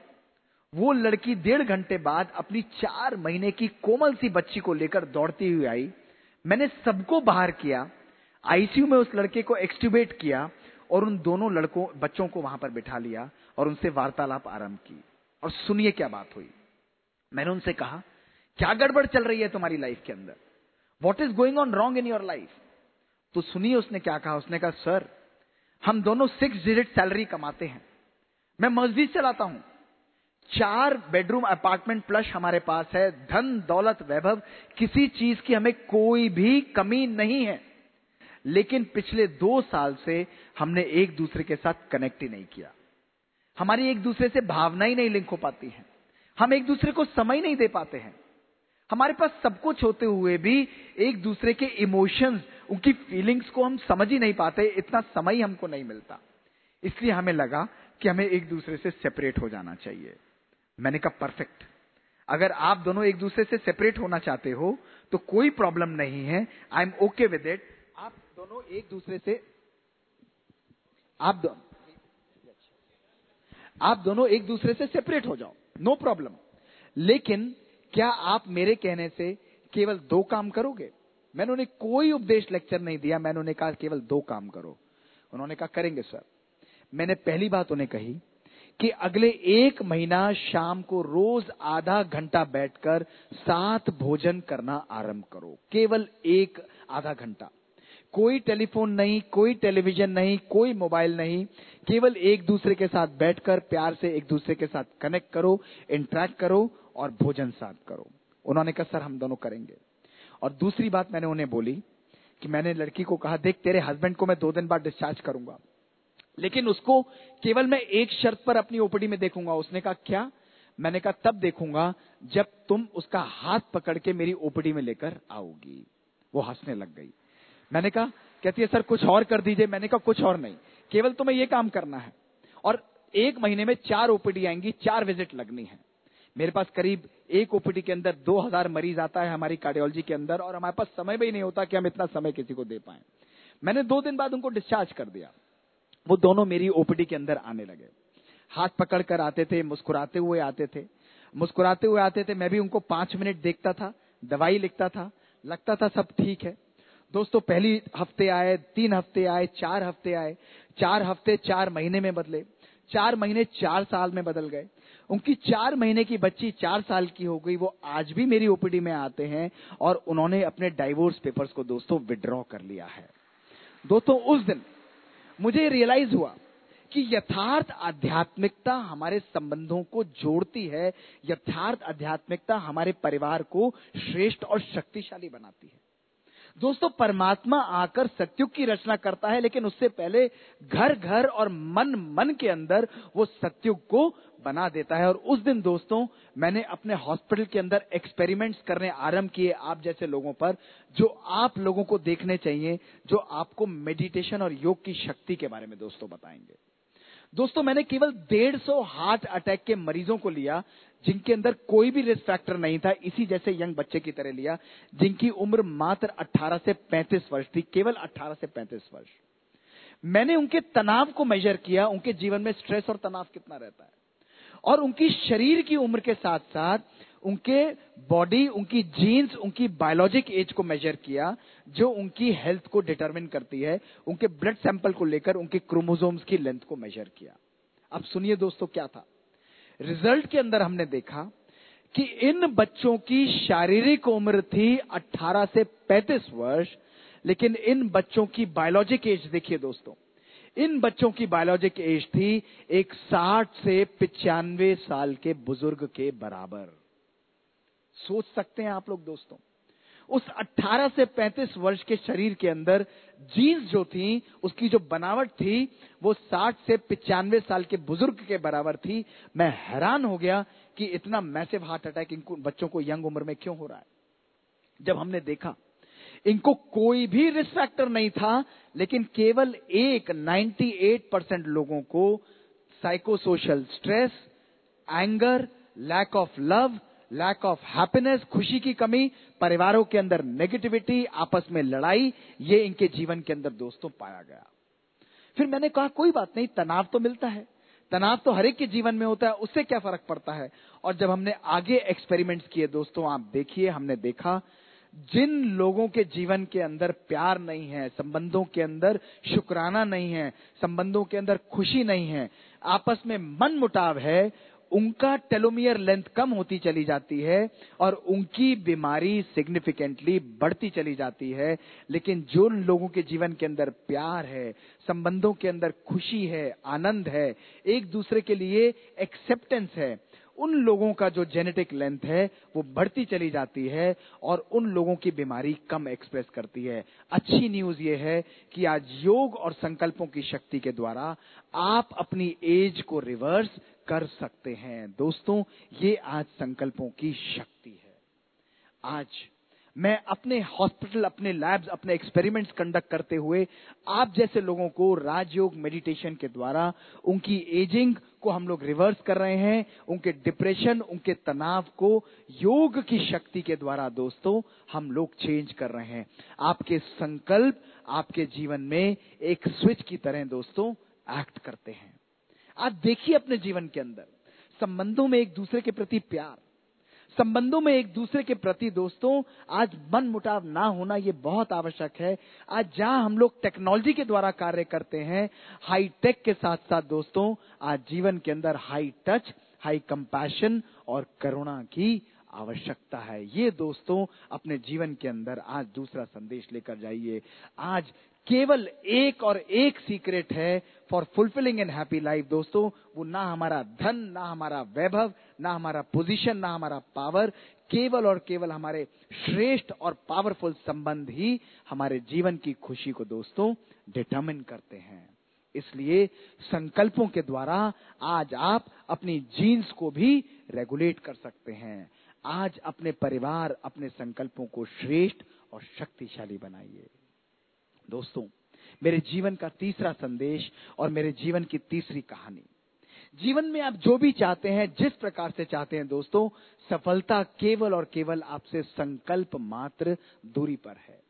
वो लड़की डेढ़ घंटे बाद अपनी चार महीने की कोमल सी बच्ची को लेकर दौड़ती हुई आई। मैंने सबको बाहर किया, आईसीयू में उस लड़के को एक्सट्यूबेट किया और उन दोनों लड़कों बच्चों को वहां पर बिठा लिया और उनसे वार्तालाप आरंभ की। और सुनिए क्या बात हुई। मैंने उनसे कहा, क्या गड़बड़ चल रही है तुम्हारी लाइफ के अंदर? What is going on wrong in your life? तो सुनिए उसने क्या कहा। उसने कहा, सर हम दोनों सिक्स डिजिट सैलरी कमाते हैं, मैं मस्जिद चलाता हूं, चार बेडरूम अपार्टमेंट प्लस हमारे पास है, धन दौलत वैभव किसी चीज की हमें कोई भी कमी नहीं है, लेकिन पिछले दो साल से हमने एक दूसरे के साथ कनेक्ट ही नहीं किया। हमारी एक दूसरे से भावनाएं नहीं लिंक हो पाती हैं, हम एक दूसरे को समय नहीं दे पाते हैं। हमारे पास सब कुछ होते हुए भी एक दूसरे के इमोशंस, उनकी फीलिंग्स को हम समझ ही नहीं पाते, इतना समय हमको नहीं मिलता। इसलिए हमें लगा कि हमें एक दूसरे से सेपरेट हो जाना चाहिए। मैंने कहा परफेक्ट, अगर आप दोनों एक दूसरे से सेपरेट होना चाहते हो तो कोई प्रॉब्लम नहीं है, I am okay with it. आप दोनों एक दूसरे से आप दो, आप दोनों एक दूसरे से सेपरेट हो जाओ, नो प्रॉब्लम। लेकिन क्या आप मेरे कहने से केवल दो काम करोगे? मैंने उन्हें कोई उपदेश लेक्चर नहीं दिया, मैंने उन्हें कहा केवल दो काम करो। उन्होंने कहा करेंगे सर। मैंने पहली बात उन्हें कही कि अगले एक महीना शाम को रोज आधा घंटा बैठकर साथ भोजन करना आरंभ करो, केवल एक आधा घंटा। कोई टेलीफोन नहीं, कोई टेलीविजन नहीं, कोई मोबाइल नहीं, केवल एक दूसरे के साथ बैठकर प्यार से एक दूसरे के साथ कनेक्ट करो, इंटरेक्ट करो और भोजन साथ करो। उन्होंने कहा सर हम दोनों करेंगे। और दूसरी बात मैंने उन्हें बोली कि मैंने लड़की को कहा, देख तेरे हस्बैंड को मैं दो दिन बाद डिस्चार्ज करूंगा, लेकिन उसको केवल मैं एक शर्त पर अपनी ओपीडी में देखूंगा। उसने कहा क्या? मैंने कहा तब देखूंगा जब तुम उसका हाथ पकड़ के मेरी ओपीडी में लेकर आओगी। वो हंसने लग गई। मैंने कहा, कहती है सर कुछ और कर दीजिए। मैंने कहा कुछ और नहीं, केवल तुम्हें ये काम करना है। और एक महीने में चार ओपीडी आएंगी, चार विजिट लगनी है। मेरे पास करीब एक ओपीडी के अंदर दो हजार मरीज आता है हमारी कार्डियोलॉजी के अंदर, और हमारे पास समय भी नहीं होता कि हम इतना समय किसी को दे पाए। मैंने दो दिन बाद उनको डिस्चार्ज कर दिया। वो दोनों मेरी ओपीडी के अंदर आने लगे, हाथ पकड़ कर आते थे, मुस्कुराते हुए आते थे, मुस्कुराते हुए आते थे। मैं भी उनको पांच मिनट देखता था, दवाई लिखता था, लगता था सब ठीक है। दोस्तों पहली हफ्ते आए, तीन हफ्ते आए, चार हफ्ते आए, चार हफ्ते चार महीने में बदले, चार महीने चार साल में बदल गए। उनकी चार महीने की बच्ची चार साल की हो गई। वो आज भी मेरी ओपीडी में आते हैं और उन्होंने अपने डाइवोर्स पेपर्स को दोस्तों विड्रॉ कर लिया है। दोस्तों उस दिन मुझे रियलाइज हुआ कि यथार्थ आध्यात्मिकता हमारे संबंधों को जोड़ती है, यथार्थ आध्यात्मिकता हमारे परिवार को श्रेष्ठ और शक्तिशाली बनाती है। दोस्तों परमात्मा आकर सत्युग की रचना करता है, लेकिन उससे पहले घर घर और मन मन के अंदर वो सत्युग को बना देता है। और उस दिन दोस्तों मैंने अपने हॉस्पिटल के अंदर एक्सपेरिमेंट्स करने आरंभ किए आप जैसे लोगों पर, जो आप लोगों को देखने चाहिए, जो आपको मेडिटेशन और योग की शक्ति के बारे में दोस्तों बताएंगे। दोस्तों मैंने केवल डेढ़ सौ हार्ट अटैक के मरीजों को लिया जिनके अंदर कोई भी रिस्क फैक्टर नहीं था, इसी जैसे यंग बच्चे की तरह लिया जिनकी उम्र मात्र अठारह से पैंतीस वर्ष थी, केवल अठारह से पैंतीस वर्ष। मैंने उनके तनाव को मेजर किया, उनके जीवन में स्ट्रेस और तनाव कितना रहता है, और उनकी शरीर की उम्र के साथ साथ उनके बॉडी, उनकी जीन्स, उनकी बायोलॉजिक एज को मेजर किया जो उनकी हेल्थ को डिटरमिन करती है। उनके ब्लड सैंपल को लेकर उनके क्रोमोसोम्स की लेंथ को मेजर किया। अब सुनिए दोस्तों क्या था रिजल्ट के अंदर। हमने देखा कि इन बच्चों की शारीरिक उम्र थी अठारह से पैंतीस वर्ष, लेकिन इन बच्चों की बायोलॉजिक एज देखिए दोस्तों, इन बच्चों की बायोलॉजिक एज थी एक साठ से पिचानवे साल के बुजुर्ग के बराबर। सोच सकते हैं आप लोग दोस्तों, उस अठारह से पैंतीस वर्ष के शरीर के अंदर जीन्स जो थी, उसकी जो बनावट थी, वो साठ से पिचानवे साल के बुजुर्ग के बराबर थी। मैं हैरान हो गया कि इतना मैसिव हार्ट अटैक इनको बच्चों को यंग उम्र में क्यों हो रहा है। जब हमने देखा इनको कोई भी रिस्क फैक्टर नहीं था, लेकिन केवल एक अट्ठानवे परसेंट लोगों को psychosocial stress, anger, lack of love, lack of happiness, खुशी की कमी, परिवारों के अंदर नेगेटिविटी, आपस में लड़ाई, ये इनके जीवन के अंदर दोस्तों पाया गया। फिर मैंने कहा कोई बात नहीं, तनाव तो मिलता है, तनाव तो हर एक के जीवन में होता है, उससे क्या फर्क पड़ता है। और जब हमने आगे एक्सपेरिमेंट्स किए दोस्तों, आप देखिए, हमने देखा जिन लोगों के जीवन के अंदर प्यार नहीं है, संबंधों के अंदर शुक्राना नहीं है, संबंधों के अंदर खुशी नहीं है, आपस में मन मुटाव है, उनका टेलोमियर लेंथ कम होती चली जाती है और उनकी बीमारी सिग्निफिकेंटली बढ़ती चली जाती है। लेकिन जो लोगों के जीवन के अंदर प्यार है, संबंधों के अंदर खुशी है, आनंद है, एक दूसरे के लिए एक्सेप्टेंस है, उन लोगों का जो जेनेटिक लेंथ है वो बढ़ती चली जाती है और उन लोगों की बीमारी कम एक्सप्रेस करती है। अच्छी न्यूज ये है कि आज योग और संकल्पों की शक्ति के द्वारा आप अपनी एज को रिवर्स कर सकते हैं। दोस्तों, ये आज संकल्पों की शक्ति है। आज मैं अपने हॉस्पिटल, अपने लैब्स, अपने एक्सपेरिमेंट्स कंडक्ट करते हुए आप जैसे लोगों को राजयोग मेडिटेशन के द्वारा उनकी एजिंग को हम लोग रिवर्स कर रहे हैं, उनके डिप्रेशन, उनके तनाव को योग की शक्ति के द्वारा दोस्तों हम लोग चेंज कर रहे हैं। आपके संकल्प आपके जीवन में एक स्विच की तरह दोस्तों एक्ट करते हैं। आप देखिए अपने जीवन के अंदर संबंधों में एक दूसरे के प्रति प्यार, संबंधों में एक दूसरे के प्रति दोस्तों आज मन मुटाव ना होना ये बहुत आवश्यक है। आज जहां हम लोग टेक्नोलॉजी के द्वारा कार्य करते हैं, हाई टेक के साथ साथ दोस्तों आज जीवन के अंदर हाई टच, हाई कंपैशन और करुणा की आवश्यकता है। ये दोस्तों अपने जीवन के अंदर आज दूसरा संदेश लेकर जाइए। आज केवल एक और एक सीक्रेट है for fulfilling and happy life दोस्तों, वो ना हमारा धन, ना हमारा वैभव, ना हमारा पोजीशन, ना हमारा पावर, केवल और केवल हमारे श्रेष्ठ और पावरफुल संबंध ही हमारे जीवन की खुशी को दोस्तों डिटरमिन करते हैं। इसलिए संकल्पों के द्वारा आज आप अपनी जीन्स को भी रेगुलेट कर सकते हैं। आज अपने परिवार, अपने संकल्पों को श्रेष्ठ और शक्तिशाली बनाइए। दोस्तों, मेरे जीवन का तीसरा संदेश और मेरे जीवन की तीसरी कहानी, जीवन में आप जो भी चाहते हैं, जिस प्रकार से चाहते हैं दोस्तों, सफलता केवल और केवल आपसे संकल्प मात्र दूरी पर है।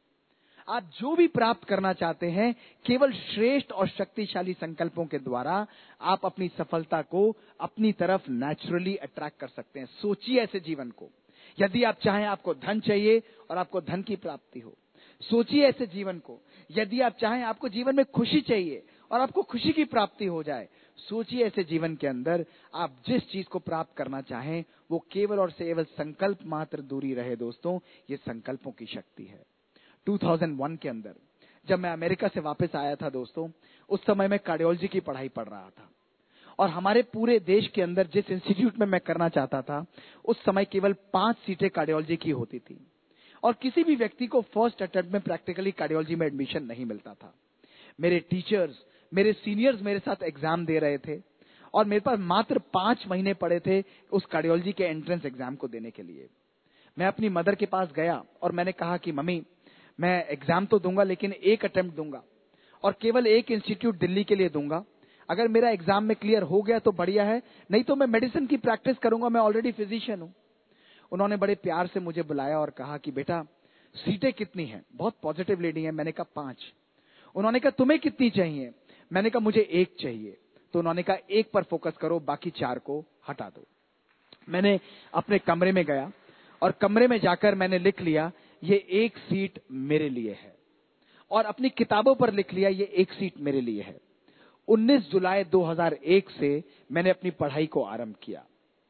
आप जो भी प्राप्त करना चाहते हैं, केवल श्रेष्ठ और शक्तिशाली संकल्पों के द्वारा आप अपनी सफलता को अपनी तरफ नेचुरली अट्रैक्ट कर सकते हैं। सोचिए ऐसे जीवन को, यदि आप चाहें आपको धन चाहिए और आपको धन की प्राप्ति हो। सोचिए ऐसे जीवन को, यदि आप चाहें आपको जीवन में खुशी चाहिए और आपको खुशी की प्राप्ति हो जाए। सोचिए ऐसे जीवन के अंदर आप जिस चीज को प्राप्त करना चाहें वो केवल और केवल संकल्प मात्र दूरी रहे। दोस्तों, ये संकल्पों की शक्ति है। दो हज़ार एक के अंदर जब मैं अमेरिका से वापस आया था दोस्तों, उस समय मैं कार्डियोलॉजी की पढ़ाई पढ़ रहा था और हमारे पूरे देश के अंदर जिस इंस्टीट्यूट में मैं करना चाहता था, उस समय केवल पांच सीटें कार्डियोलॉजी की होती थी और किसी भी व्यक्ति को फर्स्ट अटेम्प्ट में प्रैक्टिकली कार्डियोलॉजी में एडमिशन नहीं मिलता था। मेरे टीचर्स, मेरे सीनियर्स मेरे साथ एग्जाम दे रहे थे और मेरे पास मात्र पांच महीने पड़े थे उस कार्डियोलॉजी के एंट्रेंस एग्जाम को देने के लिए। मैं अपनी मदर के पास गया और मैंने कहा कि मम्मी, मैं एग्जाम तो दूंगा लेकिन एक अटेम्प्ट दूंगा और केवल एक इंस्टीट्यूट दिल्ली के लिए दूंगा। अगर मेरा एग्जाम में क्लियर हो गया तो बढ़िया है, नहीं तो मैं मेडिसिन की प्रैक्टिस करूंगा, मैं ऑलरेडी फिजिशियन हूं। उन्होंने बड़े प्यार से मुझे बुलाया और कहा कि बेटा सीटें कितनी हैं? बहुत पॉजिटिव लेडी है। मैंने कहा पांच। उन्होंने कहा तुम्हें कितनी चाहिए? मैंने कहा मुझे एक चाहिए। तो उन्होंने कहा एक पर फोकस करो, बाकी चार को हटा दो। मैंने अपने कमरे में गया और कमरे में जाकर मैंने लिख लिया ये एक सीट मेरे लिए है और अपनी किताबों पर लिख लिया ये एक सीट मेरे लिए है। उन्नीस जुलाई दो हज़ार एक से मैंने अपनी पढ़ाई को आरंभ किया।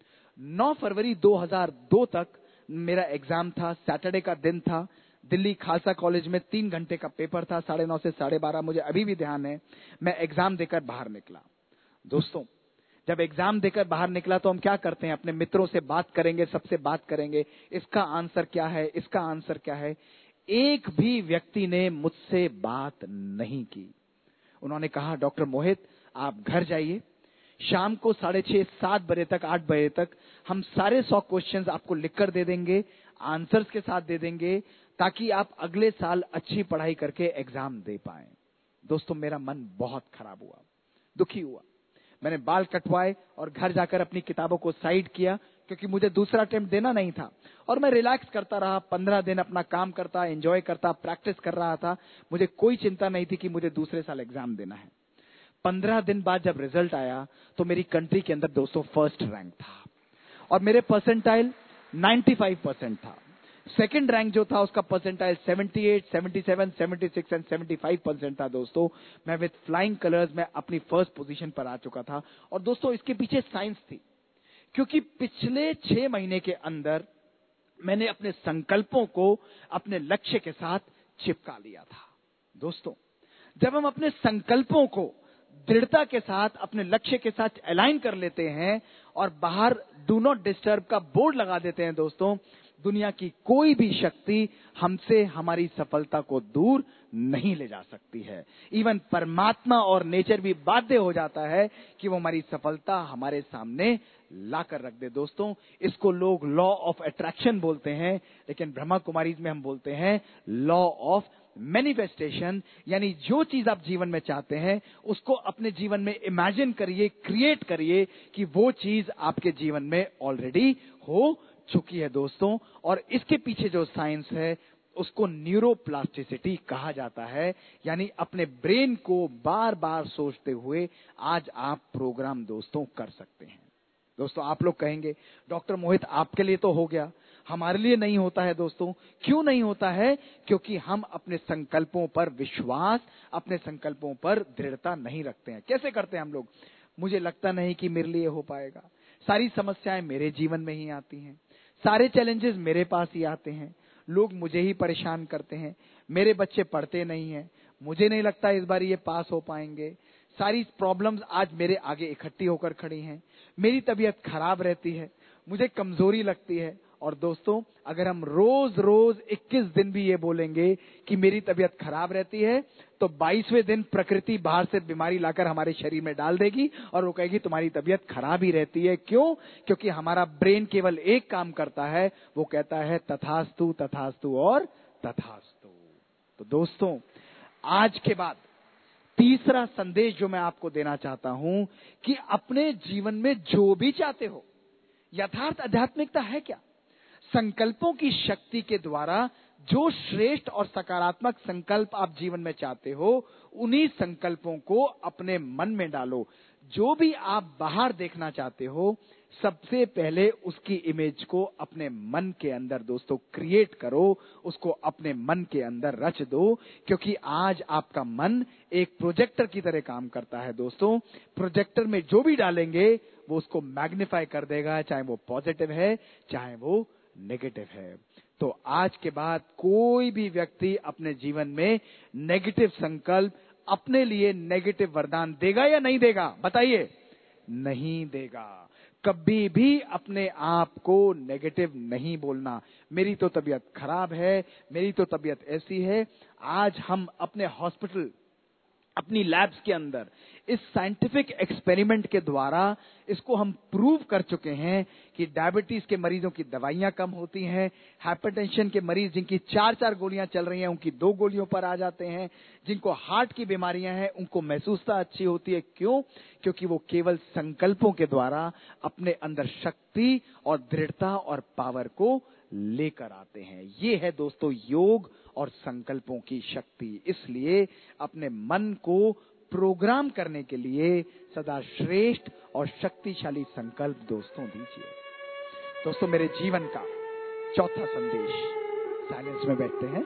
नौ फरवरी दो हज़ार दो तक मेरा एग्जाम था, सैटरडे का दिन था। दिल्ली खालसा कॉलेज में तीन घंटे का पेपर था, साढ़े नौ से साढ़े बारह, मुझे अभी भी ध्यान है। मैं एग्जाम देकर बाहर निकला। दोस्तों, जब एग्जाम देकर बाहर निकला तो हम क्या करते हैं? अपने मित्रों से बात करेंगे, सबसे बात करेंगे, इसका आंसर क्या है, इसका आंसर क्या है। एक भी व्यक्ति ने मुझसे बात नहीं की। उन्होंने कहा डॉक्टर मोहित आप घर जाइए, शाम को साढ़े छह सात बजे तक, आठ बजे तक हम सारे सौ क्वेश्चंस आपको लिखकर दे देंगे, आंसर्स के साथ दे देंगे, ताकि आप अगले साल अच्छी पढ़ाई करके एग्जाम दे पाएं। दोस्तों, मेरा मन बहुत खराब हुआ, दुखी हुआ। मैंने बाल कटवाए और घर जाकर अपनी किताबों को साइड किया क्योंकि मुझे दूसरा अटेम्प्ट देना नहीं था और मैं रिलैक्स करता रहा। पंद्रह दिन अपना काम करता, एंजॉय करता, प्रैक्टिस कर रहा था। मुझे कोई चिंता नहीं थी कि मुझे दूसरे साल एग्जाम देना है। पंद्रह दिन बाद जब रिजल्ट आया तो मेरी कंट्री के अंदर दोस्तों फर्स्ट रैंक था और मेरे परसेंटाइल पचानवे परसेंट था। सेकंड रैंक जो था उसका परसेंटाइल अठहत्तर, सतहत्तर, छिहत्तर एंड पचहत्तर परसेंट था दोस्तों। मैं विद फ्लाइंग कलर्स में अपनी फर्स्ट पोजीशन पर आ चुका था। और दोस्तों इसके पीछे साइंस थी, क्योंकि पिछले छह महीने के अंदर मैंने अपने संकल्पों को अपने लक्ष्य के साथ चिपका लिया था। दोस्तों जब हम अपने संकल्पों को दृढ़ता के साथ अपने लक्ष्य के साथ अलाइन कर लेते हैं और बाहर डू नॉट डिस्टर्ब का बोर्ड लगा देते हैं दोस्तों, दुनिया की कोई भी शक्ति हमसे हमारी सफलता को दूर नहीं ले जा सकती है। इवन परमात्मा और नेचर भी बाध्य हो जाता है कि वो हमारी सफलता हमारे सामने लाकर रख दे। दोस्तों इसको लोग लॉ ऑफ अट्रैक्शन बोलते हैं, लेकिन ब्रह्मा कुमारीज में हम बोलते हैं लॉ ऑफ मैनिफेस्टेशन। यानी जो चीज आप जीवन में चाहते हैं उसको अपने जीवन में इमेजिन करिए, क्रिएट करिए कि वो चीज आपके जीवन में ऑलरेडी हो चुकी है दोस्तों। और इसके पीछे जो साइंस है उसको न्यूरोप्लास्टिसिटी कहा जाता है। यानी अपने ब्रेन को बार बार सोचते हुए आज आप प्रोग्राम दोस्तों कर सकते हैं। दोस्तों आप लोग कहेंगे डॉक्टर मोहित आपके लिए तो हो गया, हमारे लिए नहीं होता है। दोस्तों क्यों नहीं होता है? क्योंकि हम अपने संकल्पों पर विश्वास, अपने संकल्पों पर दृढ़ता नहीं रखते हैं। कैसे करते हैं हम लोग? मुझे लगता नहीं कि मेरे लिए हो पाएगा, सारी समस्याएं मेरे जीवन में ही आती हैं, सारे चैलेंजेस मेरे पास ही आते हैं, लोग मुझे ही परेशान करते हैं, मेरे बच्चे पढ़ते नहीं हैं, मुझे नहीं लगता इस बार ये पास हो पाएंगे, सारी प्रॉब्लम्स आज मेरे आगे इकट्ठी होकर खड़ी हैं, मेरी तबीयत खराब रहती है, मुझे कमजोरी लगती है। और दोस्तों अगर हम रोज रोज इक्कीस दिन भी ये बोलेंगे कि मेरी तबीयत खराब रहती है, तो बाईसवें दिन प्रकृति बाहर से बीमारी लाकर हमारे शरीर में डाल देगी और वो कहेगी तुम्हारी तबीयत खराब ही रहती है। क्यों? क्योंकि हमारा ब्रेन केवल एक काम करता है, वो कहता है तथास्तु तथास्तु और तथास्तु। तो दोस्तों आज के बाद तीसरा संदेश जो मैं आपको देना चाहता हूं कि अपने जीवन में जो भी चाहते हो, यथार्थ आध्यात्मिकता है क्या? संकल्पों की शक्ति के द्वारा जो श्रेष्ठ और सकारात्मक संकल्प आप जीवन में चाहते हो, उन्हीं संकल्पों को अपने मन में डालो। जो भी आप बाहर देखना चाहते हो, सबसे पहले उसकी इमेज को अपने मन के अंदर दोस्तों क्रिएट करो, उसको अपने मन के अंदर रच दो। क्योंकि आज आपका मन एक प्रोजेक्टर की तरह काम करता है दोस्तों। प्रोजेक्टर में जो भी डालेंगे वो उसको मैग्नीफाई कर देगा, चाहे वो पॉजिटिव है चाहे वो नेगेटिव है। तो आज के बाद कोई भी व्यक्ति अपने जीवन में नेगेटिव संकल्प, अपने लिए नेगेटिव वरदान देगा या नहीं देगा? बताइए। नहीं देगा। कभी भी अपने आप को नेगेटिव नहीं बोलना, मेरी तो तबीयत खराब है, मेरी तो तबीयत ऐसी है। आज हम अपने हॉस्पिटल, अपनी लैब्स के अंदर इस साइंटिफिक एक्सपेरिमेंट के द्वारा इसको हम प्रूव कर चुके हैं कि डायबिटीज के मरीजों की दवाइयां कम होती हैं, हाइपरटेंशन के मरीज जिनकी चार चार गोलियां चल रही हैं उनकी दो गोलियों पर आ जाते हैं, जिनको हार्ट की बीमारियां हैं उनको महसूसता अच्छी होती है। क्यों? क्योंकि वो केवल संकल्पों के द्वारा अपने अंदर शक्ति और दृढ़ता और पावर को लेकर आते हैं। ये है दोस्तों योग और संकल्पों की शक्ति। इसलिए अपने मन को प्रोग्राम करने के लिए सदा श्रेष्ठ और शक्तिशाली संकल्प दोस्तों दीजिए। दोस्तों मेरे जीवन का चौथा संदेश, साइलेंस में बैठते हैं।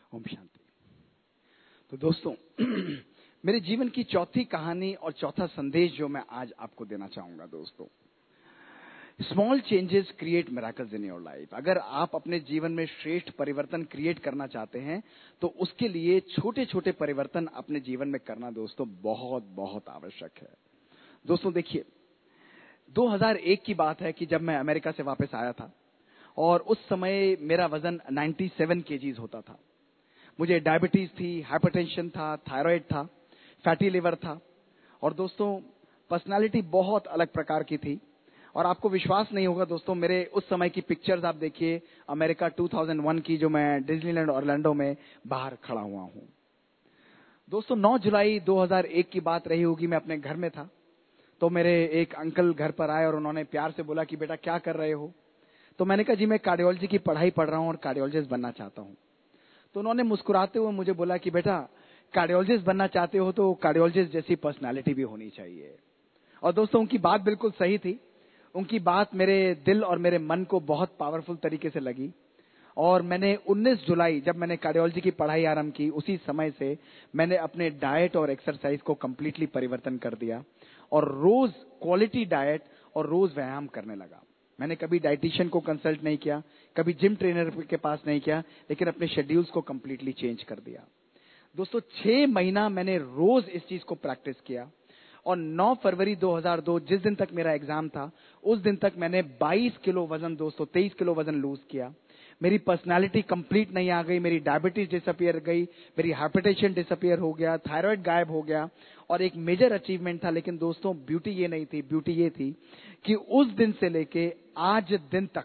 ओम शांति। तो दोस्तों मेरे जीवन की चौथी कहानी और चौथा संदेश जो मैं आज आपको देना चाहूंगा दोस्तों, small changes create miracles in your life. अगर आप अपने जीवन में श्रेष्ठ परिवर्तन क्रिएट करना चाहते हैं तो उसके लिए छोटे छोटे परिवर्तन अपने जीवन में करना दोस्तों बहुत बहुत आवश्यक है। दोस्तों देखिए, दो हज़ार एक की बात है कि जब मैं अमेरिका से वापस आया था और उस समय मेरा वजन सत्तानवे केजीज होता था। मुझे डायबिटीज थी, हाइपरटेंशन था, थायराइड था, फैटी लिवर था और दोस्तों पर्सनालिटी बहुत अलग प्रकार की थी। और आपको विश्वास नहीं होगा दोस्तों, मेरे उस समय की पिक्चर्स आप देखिए अमेरिका दो हज़ार एक की, जो मैं डिज्नीलैंड ऑरलैंडो में बाहर खड़ा हुआ हूं। दोस्तों नौ जुलाई दो हज़ार एक की बात रही होगी, मैं अपने घर में था तो मेरे एक अंकल घर पर आए और उन्होंने प्यार से बोला कि बेटा क्या कर रहे हो। तो मैंने कहा जी मैं कार्डियोलॉजी की पढ़ाई पढ़ रहा हूं और कार्डियोलॉजिस्ट बनना चाहता हूं। तो उन्होंने मुस्कुराते हुए मुझे बोला कि बेटा कार्डियोलॉजिस्ट बनना चाहते हो तो कार्डियोलॉजिस्ट जैसी पर्सनालिटी भी होनी चाहिए। और दोस्तों उनकी बात बिल्कुल सही थी। उनकी बात मेरे दिल और मेरे मन को बहुत पावरफुल तरीके से लगी और मैंने उन्नीस जुलाई जब मैंने कार्डियोलॉजी की पढ़ाई आरंभ की, उसी समय से मैंने अपने डाइट और एक्सरसाइज को कंप्लीटली परिवर्तन कर दिया और रोज क्वालिटी डाइट और रोज व्यायाम करने लगा। मैंने कभी डाइटिशियन को कंसल्ट नहीं किया, कभी जिम ट्रेनर के पास नहीं किया, लेकिन अपने शेड्यूल्स को कंप्लीटली चेंज कर दिया। दोस्तों छह महीना मैंने रोज इस चीज को प्रैक्टिस किया और नौ फरवरी दो हज़ार दो जिस दिन तक मेरा एग्जाम था उस दिन तक मैंने बाईस किलो वजन दोस्तों तेईस किलो वजन लूज किया। मेरी पर्सनालिटी कंप्लीट नहीं आ गई, मेरी डायबिटीज डिसअपियर गई, मेरी हाइपरटेंशन डिसअपियर हो गया, थायराइड गायब हो गया और एक मेजर अचीवमेंट था। लेकिन दोस्तों ब्यूटी ये नहीं थी, ब्यूटी ये थी कि उस दिन से लेके आज दिन तक,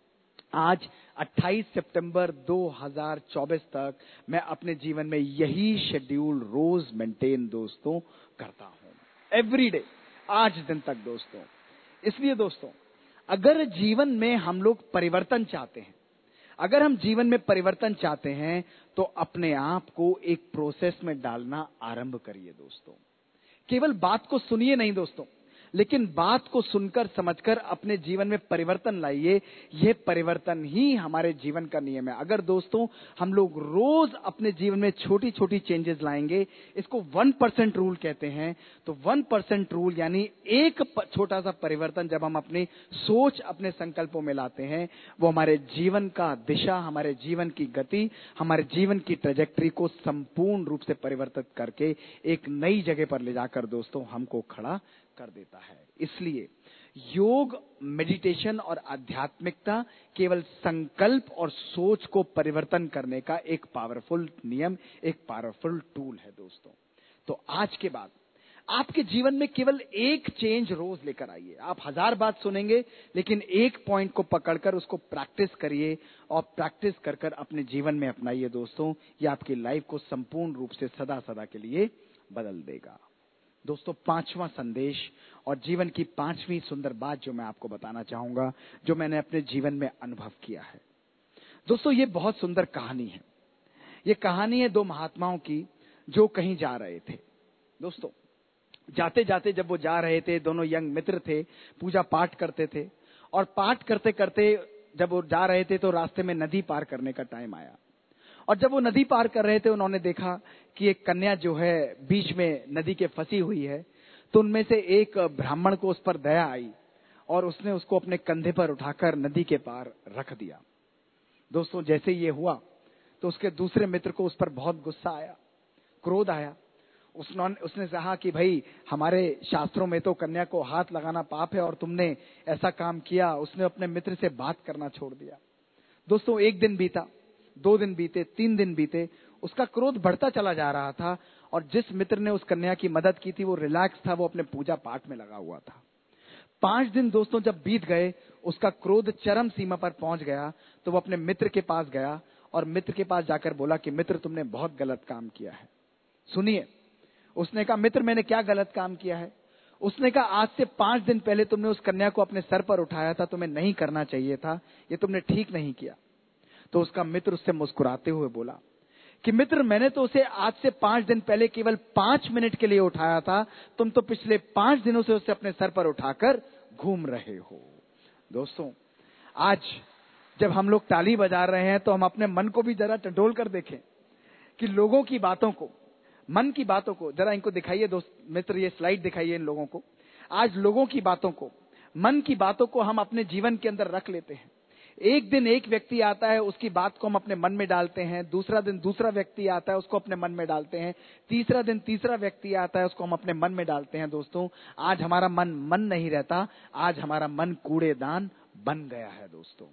आज अट्ठाईस सितंबर दो हज़ार चौबीस तक मैं अपने जीवन में यही शेड्यूल रोज मेंटेन दोस्तों करता हूं, एवरी डे, आज दिन तक दोस्तों। इसलिए दोस्तों अगर जीवन में हम लोग परिवर्तन चाहते हैं, अगर हम जीवन में परिवर्तन चाहते हैं तो अपने आप को एक प्रोसेस में डालना आरंभ करिए दोस्तों। केवल बात को सुनिए नहीं दोस्तों, लेकिन बात को सुनकर समझकर अपने जीवन में परिवर्तन लाइए। यह परिवर्तन ही हमारे जीवन का नियम है। अगर दोस्तों हम लोग रोज अपने जीवन में छोटी छोटी चेंजेस लाएंगे, इसको वन परसेंट रूल कहते हैं। तो वन परसेंट रूल यानी एक छोटा सा परिवर्तन जब हम अपनी सोच, अपने संकल्पों में लाते हैं, वो हमारे जीवन का दिशा, हमारे जीवन की गति, हमारे जीवन की ट्रेजेक्टरी को संपूर्ण रूप से परिवर्तित करके एक नई जगह पर ले जाकर दोस्तों हमको खड़ा कर देता है। इसलिए योग, मेडिटेशन और आध्यात्मिकता केवल संकल्प और सोच को परिवर्तन करने का एक पावरफुल नियम, एक पावरफुल टूल है दोस्तों। तो आज के बाद आपके जीवन में केवल एक चेंज रोज लेकर आइए। आप हजार बात सुनेंगे लेकिन एक पॉइंट को पकड़कर उसको प्रैक्टिस करिए और प्रैक्टिस कर कर अपने जीवन में अपनाइए दोस्तों। ये आपकी लाइफ को संपूर्ण रूप से सदा सदा के लिए बदल देगा। दोस्तों पांचवा संदेश और जीवन की पांचवी सुंदर बात जो मैं आपको बताना चाहूंगा, जो मैंने अपने जीवन में अनुभव किया है दोस्तों, ये बहुत सुंदर कहानी है। ये कहानी है दो महात्माओं की जो कहीं जा रहे थे। दोस्तों जाते जाते जब वो जा रहे थे, दोनों यंग मित्र थे, पूजा पाठ करते थे और पाठ करते करते जब वो जा रहे थे तो रास्ते में नदी पार करने का टाइम आया। और जब वो नदी पार कर रहे थे उन्होंने देखा कि एक कन्या जो है बीच में नदी के फंसी हुई है। तो उनमें से एक ब्राह्मण को उस पर दया आई और उसने उसको अपने कंधे पर उठाकर नदी के पार रख दिया। दोस्तों जैसे ये हुआ तो उसके दूसरे मित्र को उस पर बहुत गुस्सा आया, क्रोध आया। उसने उसने कहा कि भाई हमारे शास्त्रों में तो कन्या को हाथ लगाना पाप है और तुमने ऐसा काम किया। उसने अपने मित्र से बात करना छोड़ दिया। दोस्तों एक दिन बीता, दो दिन बीते, तीन दिन बीते, उसका क्रोध बढ़ता चला जा रहा था और जिस मित्र ने उस कन्या की मदद की थी वो रिलैक्स था, वो अपने पूजा पाठ में लगा हुआ था। पांच दिन दोस्तों जब बीत गए, उसका क्रोध चरम सीमा पर पहुंच गया। तो वो अपने मित्र के पास गया और मित्र के पास जाकर बोला कि मित्र तुमने बहुत गलत काम किया है। सुनिए, उसने कहा मित्र मैंने क्या गलत काम किया है? उसने कहा आज से पांच दिन पहले तुमने उस कन्या को अपने सर पर उठाया था, तुम्हें नहीं करना चाहिए था, ये तुमने ठीक नहीं किया। तो उसका मित्र उससे मुस्कुराते हुए बोला कि मित्र मैंने तो उसे आज से पांच दिन पहले केवल पांच मिनट के लिए उठाया था, तुम तो पिछले पांच दिनों से उसे अपने सर पर उठाकर घूम रहे हो। दोस्तों आज जब हम लोग ताली बजा रहे हैं तो हम अपने मन को भी जरा टटोल कर देखें कि लोगों की बातों को, मन की बातों को, जरा इनको दिखाइए दोस्त मित्र, ये स्लाइड दिखाइए इन लोगों को। आज लोगों की बातों को, मन की बातों को हम अपने जीवन के अंदर रख लेते हैं। एक दिन एक व्यक्ति आता है, उसकी बात को हम अपने मन में डालते हैं। दूसरा दिन दूसरा व्यक्ति आता है, उसको अपने मन में डालते हैं। तीसरा दिन तीसरा व्यक्ति आता है, उसको हम अपने मन में डालते हैं। दोस्तों, आज हमारा मन मन नहीं रहता, आज हमारा मन कूड़ेदान बन गया है। दोस्तों,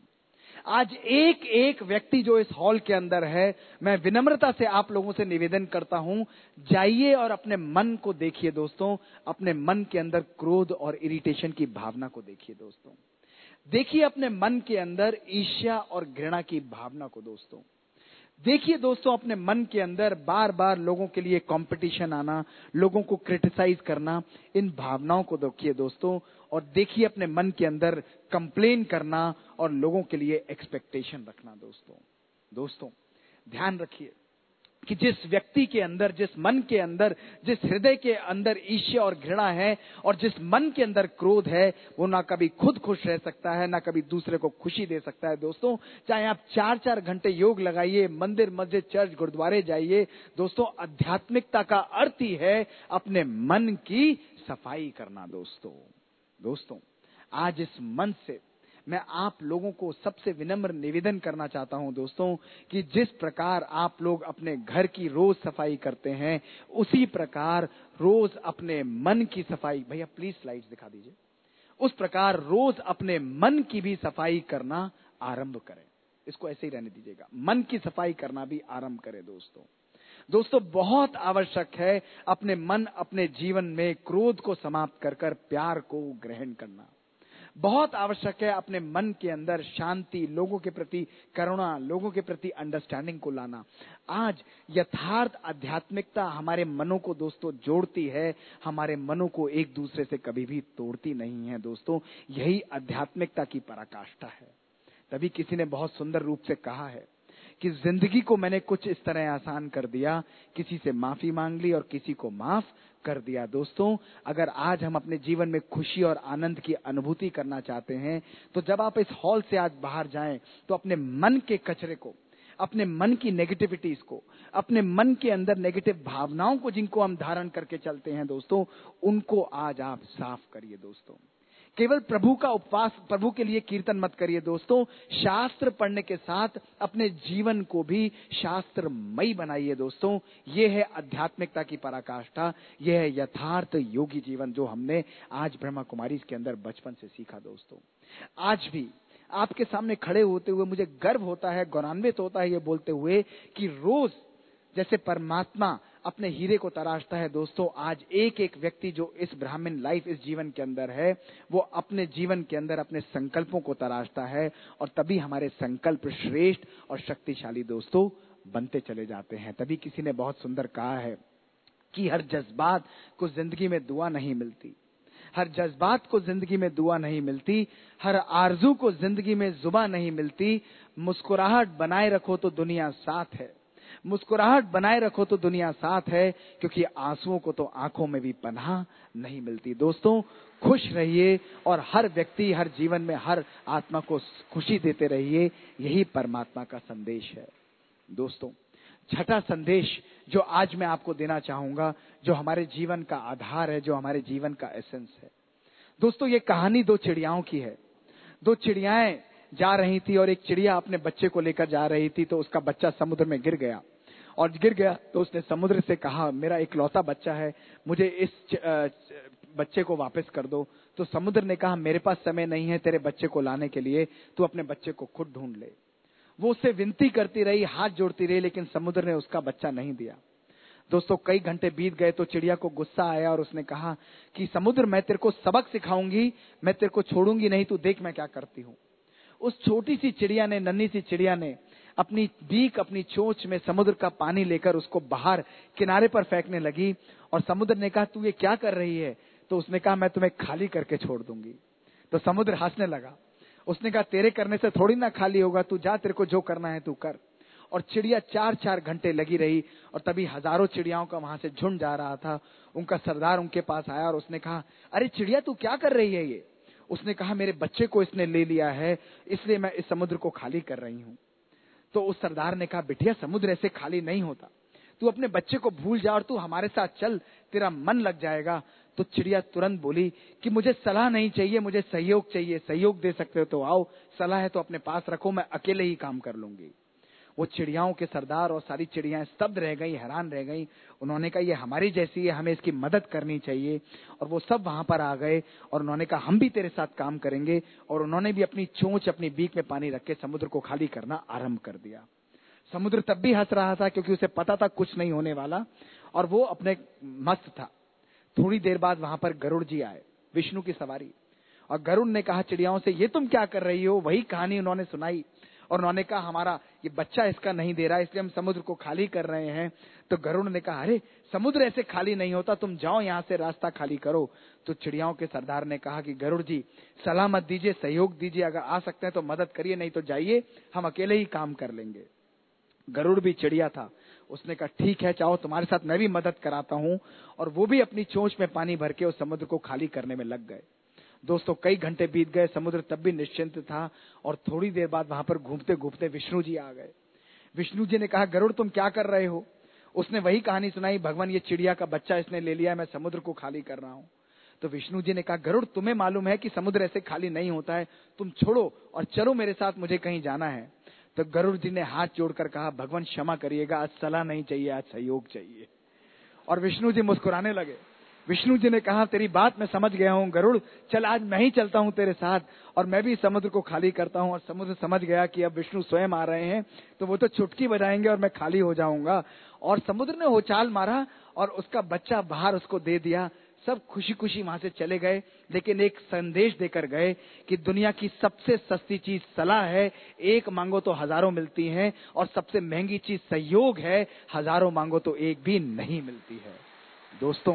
आज एक एक व्यक्ति जो इस हॉल के अंदर है, मैं विनम्रता से आप लोगों से निवेदन करता हूं, जाइए और अपने मन को देखिए। दोस्तों, अपने मन के अंदर क्रोध और इरिटेशन की भावना को देखिए। दोस्तों, देखिए अपने मन के अंदर ईर्ष्या और घृणा की भावना को। दोस्तों, देखिए दोस्तों, अपने मन के अंदर बार बार लोगों के लिए कंपटीशन आना, लोगों को क्रिटिसाइज करना, इन भावनाओं को देखिए दोस्तों। और देखिए अपने मन के अंदर कंप्लेन करना और लोगों के लिए एक्सपेक्टेशन रखना। दोस्तों दोस्तों ध्यान रखिए कि जिस व्यक्ति के अंदर, जिस मन के अंदर, जिस हृदय के अंदर ईर्ष्या और घृणा है और जिस मन के अंदर क्रोध है, वो ना कभी खुद खुश रह सकता है, ना कभी दूसरे को खुशी दे सकता है। दोस्तों, चाहे आप चार चार घंटे योग लगाइए, मंदिर मस्जिद चर्च गुरुद्वारे जाइए, दोस्तों आध्यात्मिकता का अर्थ ही है अपने मन की सफाई करना। दोस्तों दोस्तों आज इस मन से मैं आप लोगों को सबसे विनम्र निवेदन करना चाहता हूं दोस्तों, कि जिस प्रकार आप लोग अपने घर की रोज सफाई करते हैं, उसी प्रकार रोज अपने मन की सफाई, भैया प्लीज स्लाइड्स दिखा दीजिए, उस प्रकार रोज अपने मन की भी सफाई करना आरंभ करें। इसको ऐसे ही रहने दीजिएगा, मन की सफाई करना भी आरंभ करें। दोस्तों दोस्तों बहुत आवश्यक है अपने मन, अपने जीवन में क्रोध को समाप्त कर कर प्यार को ग्रहण करना। बहुत आवश्यक है अपने मन के अंदर शांति, लोगों के प्रति करुणा, लोगों के प्रति अंडरस्टैंडिंग को लाना। आज यथार्थ आध्यात्मिकता हमारे मनों को दोस्तों जोड़ती है, हमारे मनों को एक दूसरे से कभी भी तोड़ती नहीं है। दोस्तों, यही आध्यात्मिकता की पराकाष्ठा है। तभी किसी ने बहुत सुंदर रूप से कहा है कि जिंदगी को मैंने कुछ इस तरह आसान कर दिया, किसी से माफी मांग ली और किसी को माफ कर दिया। दोस्तों, अगर आज हम अपने जीवन में खुशी और आनंद की अनुभूति करना चाहते हैं, तो जब आप इस हॉल से आज बाहर जाएं, तो अपने मन के कचरे को, अपने मन की नेगेटिविटीज को, अपने मन के अंदर नेगेटिव भावनाओं को जिनको हम धारण करके चलते हैं दोस्तों, उनको आज आप साफ करिए। दोस्तों, केवल प्रभु का उपवास, प्रभु के लिए कीर्तन मत करिए। दोस्तों, शास्त्र पढ़ने के साथ अपने जीवन को भी शास्त्रमयी बनाइए। दोस्तों, ये है आध्यात्मिकता की पराकाष्ठा, ये है यथार्थ योगी जीवन जो हमने आज ब्रह्मा कुमारी के अंदर बचपन से सीखा। दोस्तों, आज भी आपके सामने खड़े होते हुए मुझे गर्व होता है, गौरवान्वित होता है ये बोलते हुए कि रोज जैसे परमात्मा अपने हीरे को तराशता है, दोस्तों आज एक एक व्यक्ति जो इस ब्राह्मण लाइफ, इस जीवन के अंदर है, वो अपने जीवन के अंदर अपने संकल्पों को तराशता है, और तभी हमारे संकल्प श्रेष्ठ और शक्तिशाली दोस्तों बनते चले जाते हैं। तभी किसी ने बहुत सुंदर कहा है कि हर जज्बात को जिंदगी में दुआ नहीं मिलती, हर जज्बात को जिंदगी में दुआ नहीं मिलती, हर आरजू को जिंदगी में जुबां नहीं मिलती, मुस्कुराहट बनाए रखो तो दुनिया साथ है, मुस्कुराहट बनाए रखो तो दुनिया साथ है, क्योंकि आंसुओं को तो आंखों में भी पनाह नहीं मिलती। दोस्तों, खुश रहिए और हर व्यक्ति, हर जीवन में हर आत्मा को खुशी देते रहिए, यही परमात्मा का संदेश है। दोस्तों, छठा संदेश जो आज मैं आपको देना चाहूंगा, जो हमारे जीवन का आधार है, जो हमारे जीवन का एसेंस है। दोस्तों, ये कहानी दो चिड़ियाओं की है। दो चिड़ियाएं जा रही थी और एक चिड़िया अपने बच्चे को लेकर जा रही थी, तो उसका बच्चा समुद्र में गिर गया, और गिर गया तो उसने समुद्र से कहा, मेरा इकलौता बच्चा है, मुझे इस बच्चे को वापस कर दो। तो समुद्र ने कहा, मेरे पास समय नहीं है तेरे बच्चे को लाने के लिए, तू अपने बच्चे को खुद ढूंढ ले। वो उससे विनती करती रही, हाथ जोड़ती रही, लेकिन समुद्र ने उसका बच्चा नहीं दिया। दोस्तों, कई घंटे बीत गए तो चिड़िया को गुस्सा आया और उसने कहा कि समुद्र, मैं तेरे को सबक सिखाऊंगी, मैं तेरे को छोड़ूंगी नहीं, तू देख मैं क्या करती हूँ। उस छोटी सी चिड़िया ने, नन्ही सी चिड़िया ने अपनी बीक, अपनी चोंच में समुद्र का पानी लेकर उसको बाहर किनारे पर फेंकने लगी, और समुद्र ने कहा, तू ये क्या कर रही है? तो उसने कहा, मैं तुम्हें खाली करके छोड़ दूंगी। तो समुद्र हंसने लगा, उसने कहा, तेरे करने से थोड़ी ना खाली होगा, तू जा, तेरे को जो करना है तू कर। और चिड़िया चार चार घंटे लगी रही, और तभी हजारों चिड़ियाओं का वहां से झुंड जा रहा था। उनका सरदार उनके पास आया और उसने कहा, अरे चिड़िया, तू क्या कर रही है ये? उसने कहा, मेरे बच्चे को इसने ले लिया है, इसलिए मैं इस समुद्र को खाली कर रही हूं। तो उस सरदार ने कहा, बिटिया, समुद्र ऐसे खाली नहीं होता, तू अपने बच्चे को भूल जा और तू हमारे साथ चल, तेरा मन लग जाएगा। तो चिड़िया तुरंत बोली कि मुझे सलाह नहीं चाहिए, मुझे सहयोग चाहिए। सहयोग दे सकते हो तो आओ, सलाह है तो अपने पास रखो, मैं अकेले ही काम कर लूंगी। वो चिड़ियाओं के सरदार और सारी चिड़ियाएं स्तब्ध रह गई, हैरान रह गई। उन्होंने कहा ये हमारी जैसी है, हमें इसकी मदद करनी चाहिए। और वो सब वहां पर आ गए और उन्होंने कहा हम भी तेरे साथ काम करेंगे। और उन्होंने भी अपनी चोंच अपनी बीक में पानी रख के समुद्र को खाली करना आरंभ कर दिया। समुद्र तब भी हंस रहा था क्योंकि उसे पता था कुछ नहीं होने वाला और वो अपने मस्त था। थोड़ी देर बाद वहां पर गरुड़ जी आए, विष्णु की सवारी। और गरुड़ ने कहा चिड़ियाओं से ये तुम क्या कर रही हो? वही कहानी उन्होंने सुनाई और उन्होंने कहा हमारा ये बच्चा इसका नहीं दे रहा, इसलिए हम समुद्र को खाली कर रहे हैं। तो गरुड़ ने कहा अरे समुद्र ऐसे खाली नहीं होता, तुम जाओ यहाँ से, रास्ता खाली करो। तो चिड़ियाओं के सरदार ने कहा कि गरुड़ जी सलाह मत दीजिए, सहयोग दीजिए, अगर आ सकते हैं तो मदद करिए, नहीं तो जाइए, हम अकेले ही काम कर लेंगे। गरुड़ भी चिड़िया था, उसने कहा ठीक है, चाहो तुम्हारे साथ मैं भी मदद कराता हूं। और वो भी अपनी चोंच में पानी भर के उस समुद्र को खाली करने में लग गए। दोस्तों कई घंटे बीत गए, समुद्र तब भी निश्चिंत था। और थोड़ी देर बाद वहां पर घूमते घूमते विष्णु जी आ गए। विष्णु जी ने कहा गरुड़ तुम क्या कर रहे हो? उसने वही कहानी सुनाई, भगवान ये चिड़िया का बच्चा इसने ले लिया, मैं समुद्र को खाली कर रहा हूं। तो विष्णु जी ने कहा गरुड़ तुम्हें मालूम है कि समुद्र ऐसे खाली नहीं होता है, तुम छोड़ो और चलो मेरे साथ, मुझे कहीं जाना है। तो गरुड़ जी ने हाथ जोड़कर कहा भगवान क्षमा करिएगा, आज सलाह नहीं चाहिए, आज सहयोग चाहिए। और विष्णु जी मुस्कुराने लगे। विष्णु जी ने कहा तेरी बात मैं समझ गया हूँ गरुड़, चल आज मैं ही चलता हूँ तेरे साथ और मैं भी समुद्र को खाली करता हूँ। और समुद्र समझ गया कि अब विष्णु स्वयं आ रहे हैं तो वो तो चुटकी बजाएंगे और मैं खाली हो जाऊंगा। और समुद्र ने उछाल मारा और उसका बच्चा बाहर उसको दे दिया। सब खुशी खुशी वहां से चले गए, लेकिन एक संदेश देकर गए कि दुनिया की सबसे सस्ती चीज सलाह है, एक मांगो तो हजारों मिलती हैं, और सबसे महंगी चीज सहयोग है, हजारों मांगो तो एक भी नहीं मिलती है। दोस्तों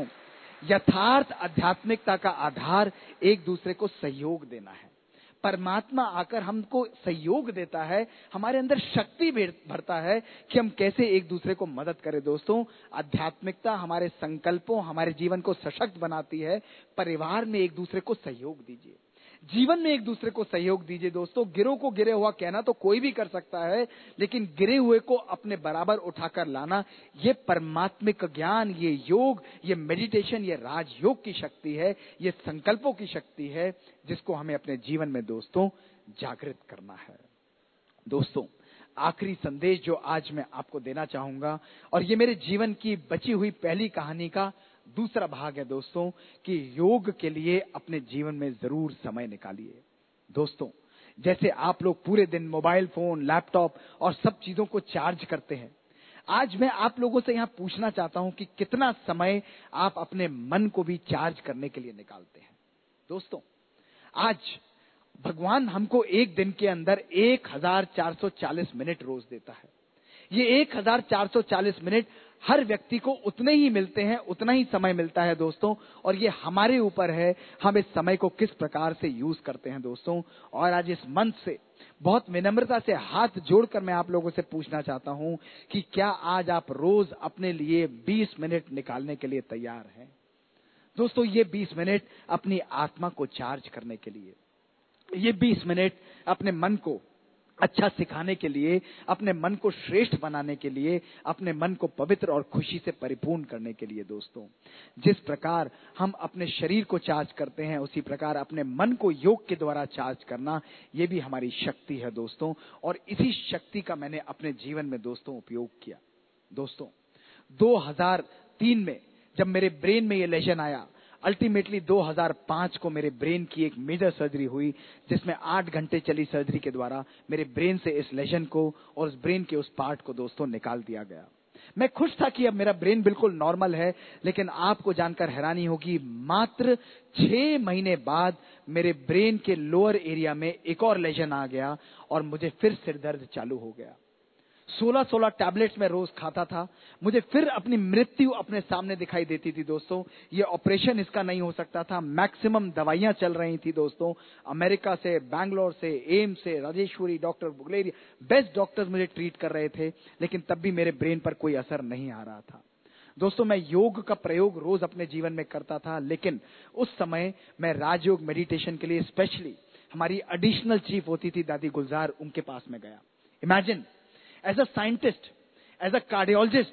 यथार्थ आध्यात्मिकता का आधार एक दूसरे को सहयोग देना है। परमात्मा आकर हमको सहयोग देता है, हमारे अंदर शक्ति भरता है कि हम कैसे एक दूसरे को मदद करें। दोस्तों आध्यात्मिकता हमारे संकल्पों, हमारे जीवन को सशक्त बनाती है। परिवार में एक दूसरे को सहयोग दीजिए, जीवन में एक दूसरे को सहयोग दीजिए। दोस्तों गिरों को गिरे हुआ कहना तो कोई भी कर सकता है, लेकिन गिरे हुए को अपने बराबर उठाकर लाना, ये परमात्मिक ज्ञान, ये योग, ये मेडिटेशन, ये राजयोग की शक्ति है, ये संकल्पों की शक्ति है, जिसको हमें अपने जीवन में दोस्तों जागृत करना है। दोस्तों आखिरी संदेश जो आज मैं आपको देना चाहूंगा, और ये मेरे जीवन की बची हुई पहली कहानी का दूसरा भाग है दोस्तों, कि योग के लिए अपने जीवन में जरूर समय निकालिए। दोस्तों जैसे आप लोग पूरे दिन मोबाइल फोन, लैपटॉप और सब चीजों को चार्ज करते हैं, आज मैं आप लोगों से यहां पूछना चाहता हूं कि कितना समय आप अपने मन को भी चार्ज करने के लिए निकालते हैं। दोस्तों आज भगवान हमको एक दिन के अंदर एक हजार चार सौ चालीस मिनट रोज देता है। ये एक हजार चार सौ चालीस मिनट हर व्यक्ति को उतने ही मिलते हैं, उतना ही समय मिलता है दोस्तों, और ये हमारे ऊपर है हम इस समय को किस प्रकार से यूज करते हैं दोस्तों। और आज इस मंच से बहुत विनम्रता से हाथ जोड़कर मैं आप लोगों से पूछना चाहता हूं कि क्या आज आप रोज अपने लिए बीस मिनट निकालने के लिए तैयार हैं? दोस्तों ये बीस मिनट अपनी आत्मा को चार्ज करने के लिए, ये बीस मिनट अपने मन को अच्छा सिखाने के लिए, अपने मन को श्रेष्ठ बनाने के लिए, अपने मन को पवित्र और खुशी से परिपूर्ण करने के लिए। दोस्तों जिस प्रकार हम अपने शरीर को चार्ज करते हैं, उसी प्रकार अपने मन को योग के द्वारा चार्ज करना, ये भी हमारी शक्ति है दोस्तों। और इसी शक्ति का मैंने अपने जीवन में दोस्तों उपयोग किया। दोस्तों दो हज़ार तीन में जब मेरे ब्रेन में ये लेजन आया, अल्टीमेटली दो हज़ार पाँच को मेरे ब्रेन की एक मेजर सर्जरी हुई, जिसमें आठ घंटे चली सर्जरी के द्वारा मेरे ब्रेन से इस लेजन को और उस ब्रेन के उस पार्ट को दोस्तों निकाल दिया गया। मैं खुश था कि अब मेरा ब्रेन बिल्कुल नॉर्मल है, लेकिन आपको जानकर हैरानी होगी, मात्र छह महीने बाद मेरे ब्रेन के लोअर एरिया में एक और लेजन आ गया और मुझे फिर सिर दर्द चालू हो गया। सोलह सोलह टैबलेट्स में रोज खाता था, मुझे फिर अपनी मृत्यु अपने सामने दिखाई देती थी। दोस्तों ये ऑपरेशन इसका नहीं हो सकता था, मैक्सिमम दवाइयां चल रही थी दोस्तों, अमेरिका से, बैंगलोर से, एम्स से, राजेश्वरी, डॉक्टर बुगलेरी, बेस्ट डॉक्टर्स मुझे ट्रीट कर रहे थे, लेकिन तब भी मेरे ब्रेन पर कोई असर नहीं आ रहा था। दोस्तों मैं योग का प्रयोग रोज अपने जीवन में करता था, लेकिन उस समय मैं राजयोग मेडिटेशन के लिए स्पेशली हमारी एडिशनल चीफ होती थी दादी गुलजार, उनके पास में गया। Imagine, as a scientist, as a cardiologist,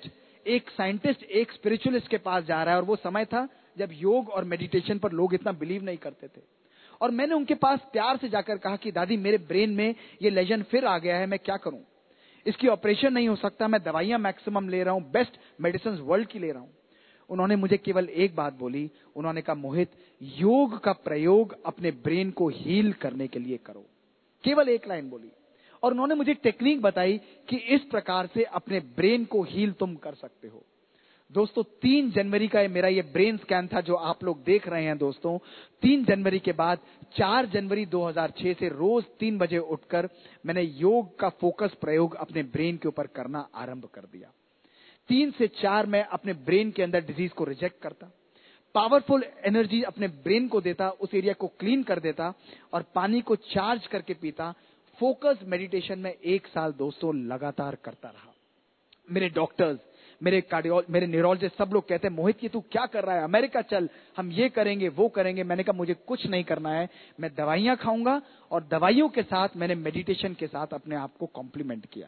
एक साइंटिस्ट एक स्पिरिचुअलिस्ट के पास जा रहा है, और वो समय था जब योग और मेडिटेशन पर लोग इतना बिलीव नहीं करते थे। और मैंने उनके पास प्यार से जाकर कहा कि दादी, मेरे ब्रेन में ये लेजन फिर आ गया है, मैं क्या करूं? इसकी ऑपरेशन नहीं हो सकता, मैं दवाइयां मैक्सिमम ले रहा हूं, बेस्ट मेडिसिन वर्ल्ड की ले रहा हूं। उन्होंने मुझे केवल एक बात बोली, उन्होंने कहा, मोहित, योग का प्रयोग अपने ब्रेन को हील करने के लिए करो। केवल एक लाइन बोली, और उन्होंने मुझे टेक्निक बताई कि इस प्रकार से अपने ब्रेन को हील तुम कर सकते हो। दोस्तों, तीन जनवरी का मेरा ये ब्रेन स्कैन था जो आप लोग देख रहे हैं। दोस्तों, तीन जनवरी के बाद चार जनवरी दो हज़ार छह से रोज तीन बजे उठकर मैंने योग का फोकस प्रयोग अपने ब्रेन के ऊपर करना आरंभ कर दिया। तीन से चार मैं अपने ब्रेन के अंदर डिजीज को रिजेक्ट करता, पावरफुल एनर्जी अपने ब्रेन को देता, उस एरिया को क्लीन कर देता और पानी को चार्ज करके पीता। फोकस मेडिटेशन में एक साल दोस्तों लगातार करता रहा। मेरे डॉक्टर्स, मेरे कार्डियोलॉजिस्ट, मेरे न्यूरोलॉजिस्ट सब लोग कहते हैं, मोहित कि तू क्या कर रहा है, अमेरिका चल, हम ये करेंगे वो करेंगे। मैंने कहा मुझे कुछ नहीं करना है, मैं दवाइयां खाऊंगा, और दवाइयों के साथ मैंने मेडिटेशन के साथ अपने आप को कॉम्प्लीमेंट किया।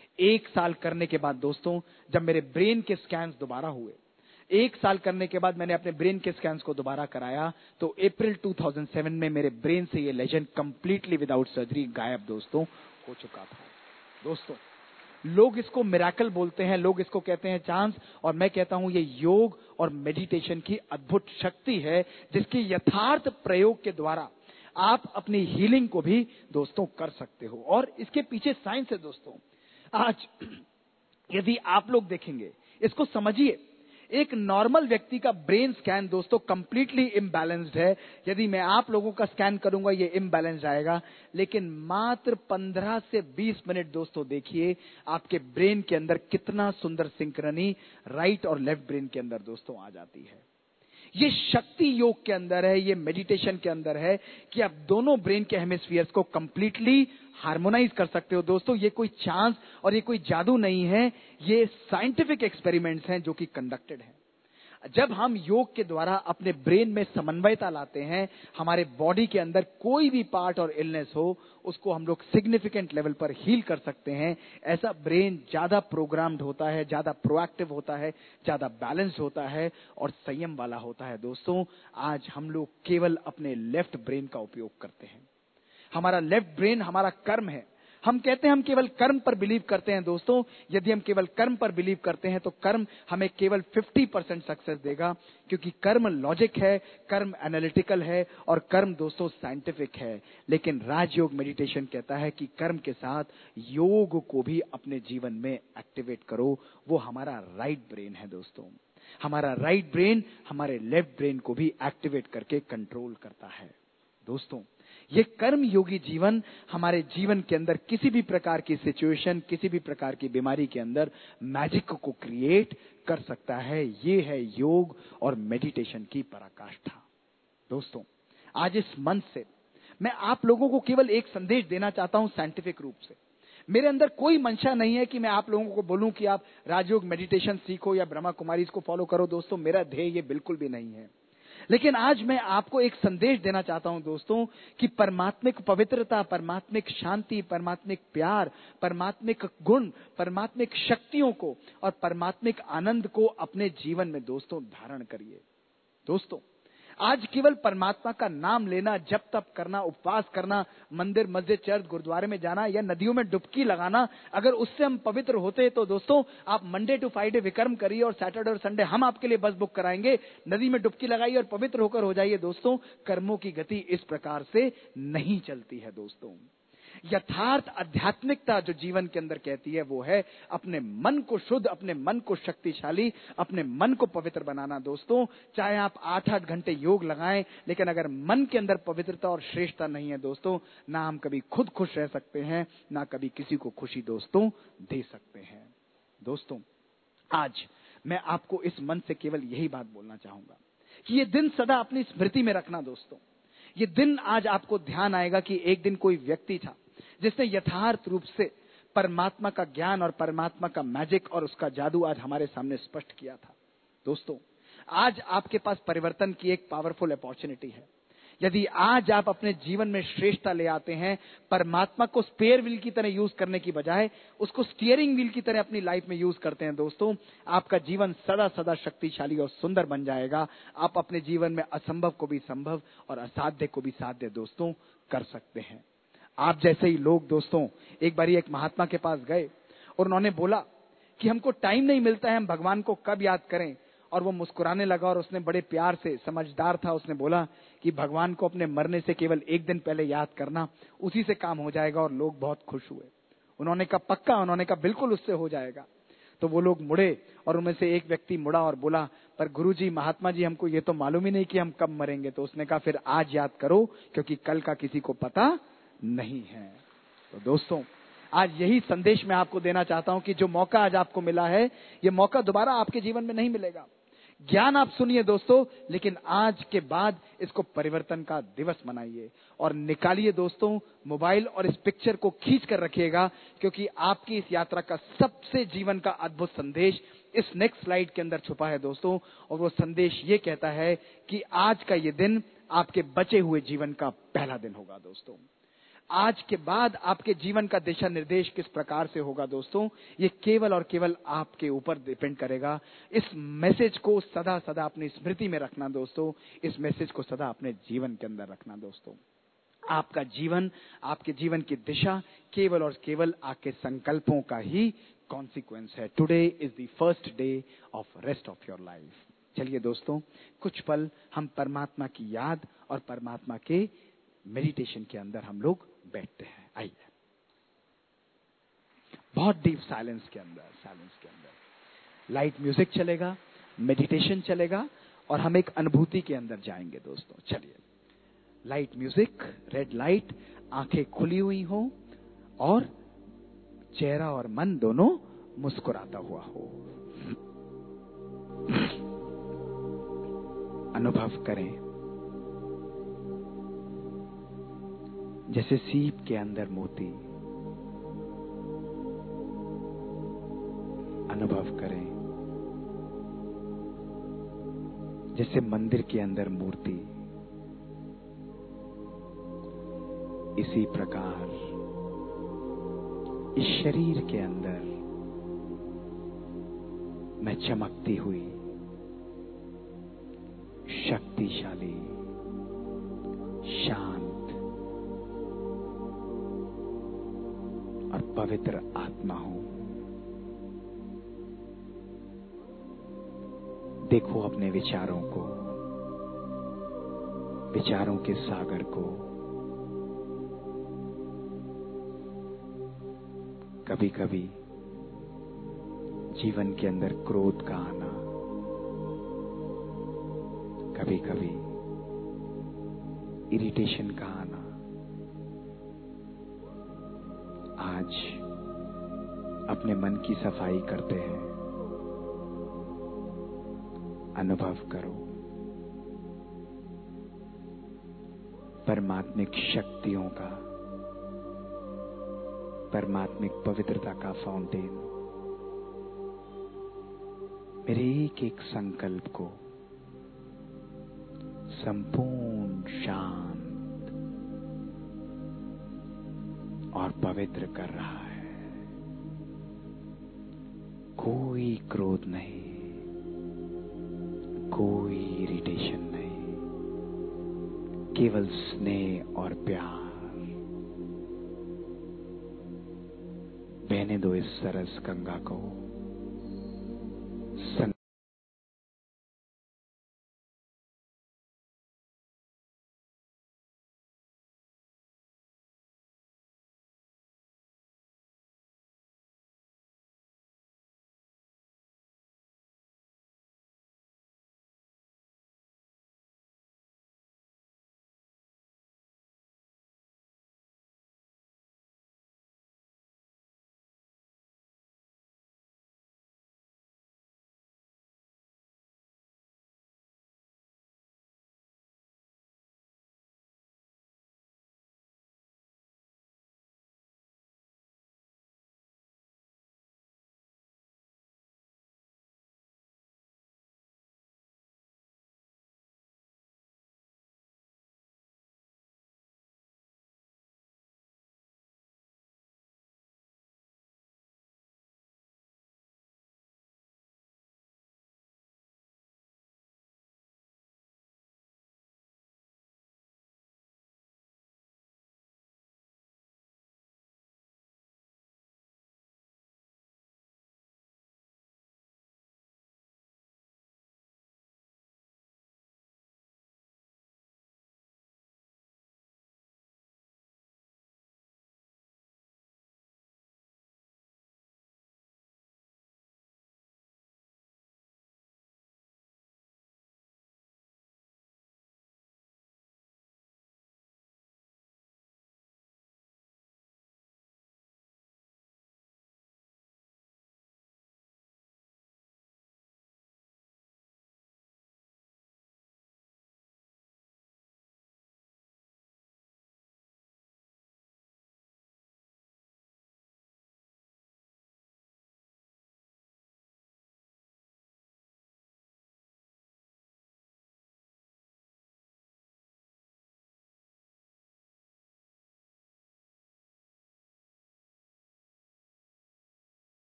एक साल करने के बाद दोस्तों, जब मेरे ब्रेन के स्कैन्स दोबारा हुए, एक साल करने के बाद मैंने अपने ब्रेन के स्कैन्स को दोबारा कराया, तो अप्रैल दो हज़ार सात में मेरे ब्रेन से ये लेजन कंप्लीटली विदाउट सर्जरी गायब दोस्तों हो चुका था। दोस्तों, लोग इसको मिरेकल बोलते हैं, लोग इसको कहते हैं चांस, और मैं कहता हूं ये योग और मेडिटेशन की अद्भुत शक्ति है, जिसके यथार्थ प्रयोग के द्वारा आप अपनी हीलिंग को भी दोस्तों कर सकते हो। और इसके पीछे साइंस है दोस्तों। आज यदि आप लोग देखेंगे, इसको समझिए, एक नॉर्मल व्यक्ति का ब्रेन स्कैन दोस्तों कंप्लीटली इम्बैलेंस्ड है। यदि मैं आप लोगों का स्कैन करूंगा ये इम्बैलेंस्ड आएगा, लेकिन मात्र पंद्रह से बीस मिनट दोस्तों देखिए आपके ब्रेन के अंदर कितना सुंदर सिंक्रनी राइट और लेफ्ट ब्रेन के अंदर दोस्तों आ जाती है। ये शक्ति योग के अंदर है, ये मेडिटेशन के अंदर है कि आप दोनों ब्रेन के हेमिस्फीयर्स को कंप्लीटली हार्मोनाइज कर सकते हो। दोस्तों, ये कोई चांस और ये कोई जादू नहीं है, ये साइंटिफिक एक्सपेरिमेंट्स हैं जो कि कंडक्टेड हैं। जब हम योग के द्वारा अपने ब्रेन में समन्वयता लाते हैं, हमारे बॉडी के अंदर कोई भी पार्ट और इलनेस हो, उसको हम लोग सिग्निफिकेंट लेवल पर हील कर सकते हैं। ऐसा ब्रेन ज्यादा प्रोग्राम्ड होता है, ज्यादा प्रोएक्टिव होता है, ज्यादा बैलेंस्ड होता है और संयम वाला होता है। दोस्तों, आज हम लोग केवल अपने लेफ्ट ब्रेन का उपयोग करते हैं। हमारा लेफ्ट ब्रेन हमारा कर्म है। हम कहते हैं हम केवल कर्म पर बिलीव करते हैं। दोस्तों, यदि हम केवल कर्म पर बिलीव करते हैं तो कर्म हमें केवल पचास परसेंट सक्सेस देगा, क्योंकि कर्म लॉजिक है, कर्म एनालिटिकल है और कर्म दोस्तों साइंटिफिक है। लेकिन राजयोग मेडिटेशन कहता है कि कर्म के साथ योग को भी अपने जीवन में एक्टिवेट करो। वो हमारा राइट ब्रेन है दोस्तों। हमारा राइट ब्रेन हमारे लेफ्ट ब्रेन को भी एक्टिवेट करके कंट्रोल करता है। दोस्तों, ये कर्म योगी जीवन हमारे जीवन के अंदर किसी भी प्रकार की सिचुएशन, किसी भी प्रकार की बीमारी के अंदर मैजिक को क्रिएट कर सकता है। ये है योग और मेडिटेशन की पराकाष्ठा। दोस्तों, आज इस मंच से मैं आप लोगों को केवल एक संदेश देना चाहता हूं साइंटिफिक रूप से। मेरे अंदर कोई मंशा नहीं है कि मैं आप लोगों को बोलूं कि आप राजयोग मेडिटेशन सीखो या ब्रह्मा कुमारीज को फॉलो करो। दोस्तों, मेरा ध्येय ये बिल्कुल भी नहीं है। लेकिन आज मैं आपको एक संदेश देना चाहता हूं दोस्तों कि परमात्मिक पवित्रता, परमात्मिक शांति, परमात्मिक प्यार, परमात्मिक गुण, परमात्मिक शक्तियों को और परमात्मिक आनंद को अपने जीवन में दोस्तों धारण करिए। दोस्तों, आज केवल परमात्मा का नाम लेना, जप तप करना, उपवास करना, मंदिर मस्जिद चर्च गुरुद्वारे में जाना या नदियों में डुबकी लगाना, अगर उससे हम पवित्र होते तो दोस्तों आप मंडे टू फ्राइडे विक्रम करिए और सैटरडे और संडे हम आपके लिए बस बुक कराएंगे। नदी में डुबकी लगाइए और पवित्र होकर हो जाइए। दोस्तों, कर्मों की गति इस प्रकार से नहीं चलती है। दोस्तों, यथार्थ आध्यात्मिकता जो जीवन के अंदर कहती है वो है अपने मन को शुद्ध, अपने मन को शक्तिशाली, अपने मन को पवित्र बनाना। दोस्तों, चाहे आप आठ आठ घंटे योग लगाएं, लेकिन अगर मन के अंदर पवित्रता और श्रेष्ठता नहीं है दोस्तों, ना हम कभी खुद खुश रह सकते हैं, ना कभी किसी को खुशी दोस्तों दे सकते हैं। दोस्तों, आज मैं आपको इस मन से केवल यही बात बोलना चाहूंगा कि ये दिन सदा अपनी स्मृति में रखना। दोस्तों, ये दिन आज आपको ध्यान आएगा कि एक दिन कोई व्यक्ति था जिसने यथार्थ रूप से परमात्मा का ज्ञान और परमात्मा का मैजिक और उसका जादू आज हमारे सामने स्पष्ट किया था। दोस्तों, आज आपके पास परिवर्तन की एक पावरफुल अपॉर्चुनिटी है। यदि आज आप अपने जीवन में श्रेष्ठता ले आते हैं, परमात्मा को स्पेयर व्हील की तरह यूज करने की बजाय उसको स्टीयरिंग व्हील की तरह अपनी लाइफ में यूज करते हैं दोस्तों, आपका जीवन सदा सदा शक्तिशाली और सुंदर बन जाएगा। आप अपने जीवन में असंभव को भी संभव और असाध्य को भी साध्य दोस्तों कर सकते हैं। आप जैसे ही लोग दोस्तों एक बारी एक महात्मा के पास गए और उन्होंने बोला कि हमको टाइम नहीं मिलता है, हम भगवान को कब याद करें। और वो मुस्कुराने लगा और उसने बड़े प्यार से, समझदार था, उसने बोला कि भगवान को अपने मरने से केवल एक दिन पहले याद करना, उसी से काम हो जाएगा। और लोग बहुत खुश हुए। उन्होंने कहा पक्का? उन्होंने कहा बिल्कुल, उससे हो जाएगा। तो वो लोग मुड़े और उनमें से एक व्यक्ति मुड़ा और बोला, पर गुरुजी, महात्मा जी, हमको ये तो मालूम ही नहीं कि हम कब मरेंगे। तो उसने कहा फिर आज याद करो, क्योंकि कल का किसी को पता नहीं है। तो दोस्तों, आज यही संदेश मैं आपको देना चाहता हूं कि जो मौका आज आपको मिला है, ये मौका दोबारा आपके जीवन में नहीं मिलेगा। ज्ञान आप सुनिए दोस्तों, लेकिन आज के बाद इसको परिवर्तन का दिवस मनाइए और निकालिए दोस्तों मोबाइल और इस पिक्चर को खींच कर रखिएगा, क्योंकि आपकी इस यात्रा का सबसे जीवन का अद्भुत संदेश इस नेक्स्ट स्लाइड के अंदर छुपा है दोस्तों। और वो संदेश ये कहता है कि आज का ये दिन आपके बचे हुए जीवन का पहला दिन होगा दोस्तों। आज के बाद आपके जीवन का दिशा निर्देश किस प्रकार से होगा दोस्तों, ये केवल और केवल आपके ऊपर डिपेंड करेगा। इस मैसेज को सदा सदा अपनी स्मृति में रखना दोस्तों, इस मैसेज को सदा अपने जीवन के अंदर रखना दोस्तों। आपका जीवन, आपके जीवन की दिशा केवल और केवल आपके संकल्पों का ही कॉन्सिक्वेंस है। Today is the first day of rest of your life. चलिए दोस्तों, कुछ पल हम परमात्मा की याद और परमात्मा के मेडिटेशन के अंदर हम लोग बैठते हैं। आइए, बहुत डीप साइलेंस के अंदर, साइलेंस के अंदर लाइट म्यूजिक चलेगा, मेडिटेशन चलेगा और हम एक अनुभूति के अंदर जाएंगे दोस्तों। चलिए, लाइट म्यूजिक, रेड लाइट, आंखें खुली हुई हो और चेहरा और मन दोनों मुस्कुराता हुआ हो। अनुभव करें जैसे सीप के अंदर मोती। अनुभव करें जैसे मंदिर के अंदर मूर्ति। इसी प्रकार इस शरीर के अंदर मैं चमकती हुई, शक्तिशाली, शांत और पवित्र आत्मा हूं। देखो अपने विचारों को, विचारों के सागर को। कभी कभी जीवन के अंदर क्रोध का आना, कभी कभी इरिटेशन का आना। आज अपने मन की सफाई करते हैं। अनुभव करो परमात्मिक शक्तियों का, परमात्मिक पवित्रता का फाउंटेन मेरे एक एक संकल्प को संपूर्ण शांत और पवित्र कर रहा है। कोई क्रोध नहीं, कोई इरिटेशन नहीं, केवल स्नेह और प्यार। बहने दो इस सरस गंगा को।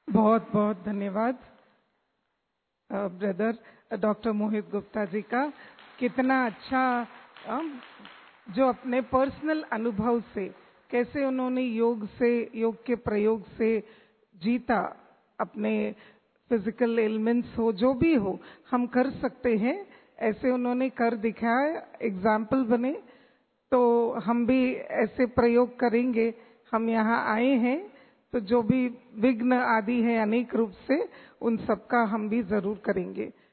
बहुत बहुत धन्यवाद ब्रदर डॉक्टर मोहित गुप्ता जी का। कितना अच्छा अ, जो अपने पर्सनल अनुभव से कैसे उन्होंने योग से, योग के प्रयोग से जीता। अपने फिजिकल एलिमेंट्स हो, जो भी हो, हम कर सकते हैं, ऐसे उन्होंने कर दिखाया, एग्जाम्पल बने। तो हम भी ऐसे प्रयोग करेंगे। हम यहाँ आए हैं तो जो भी विघ्न आदि है अनेक रूप से, उन सबका हम भी जरूर करेंगे।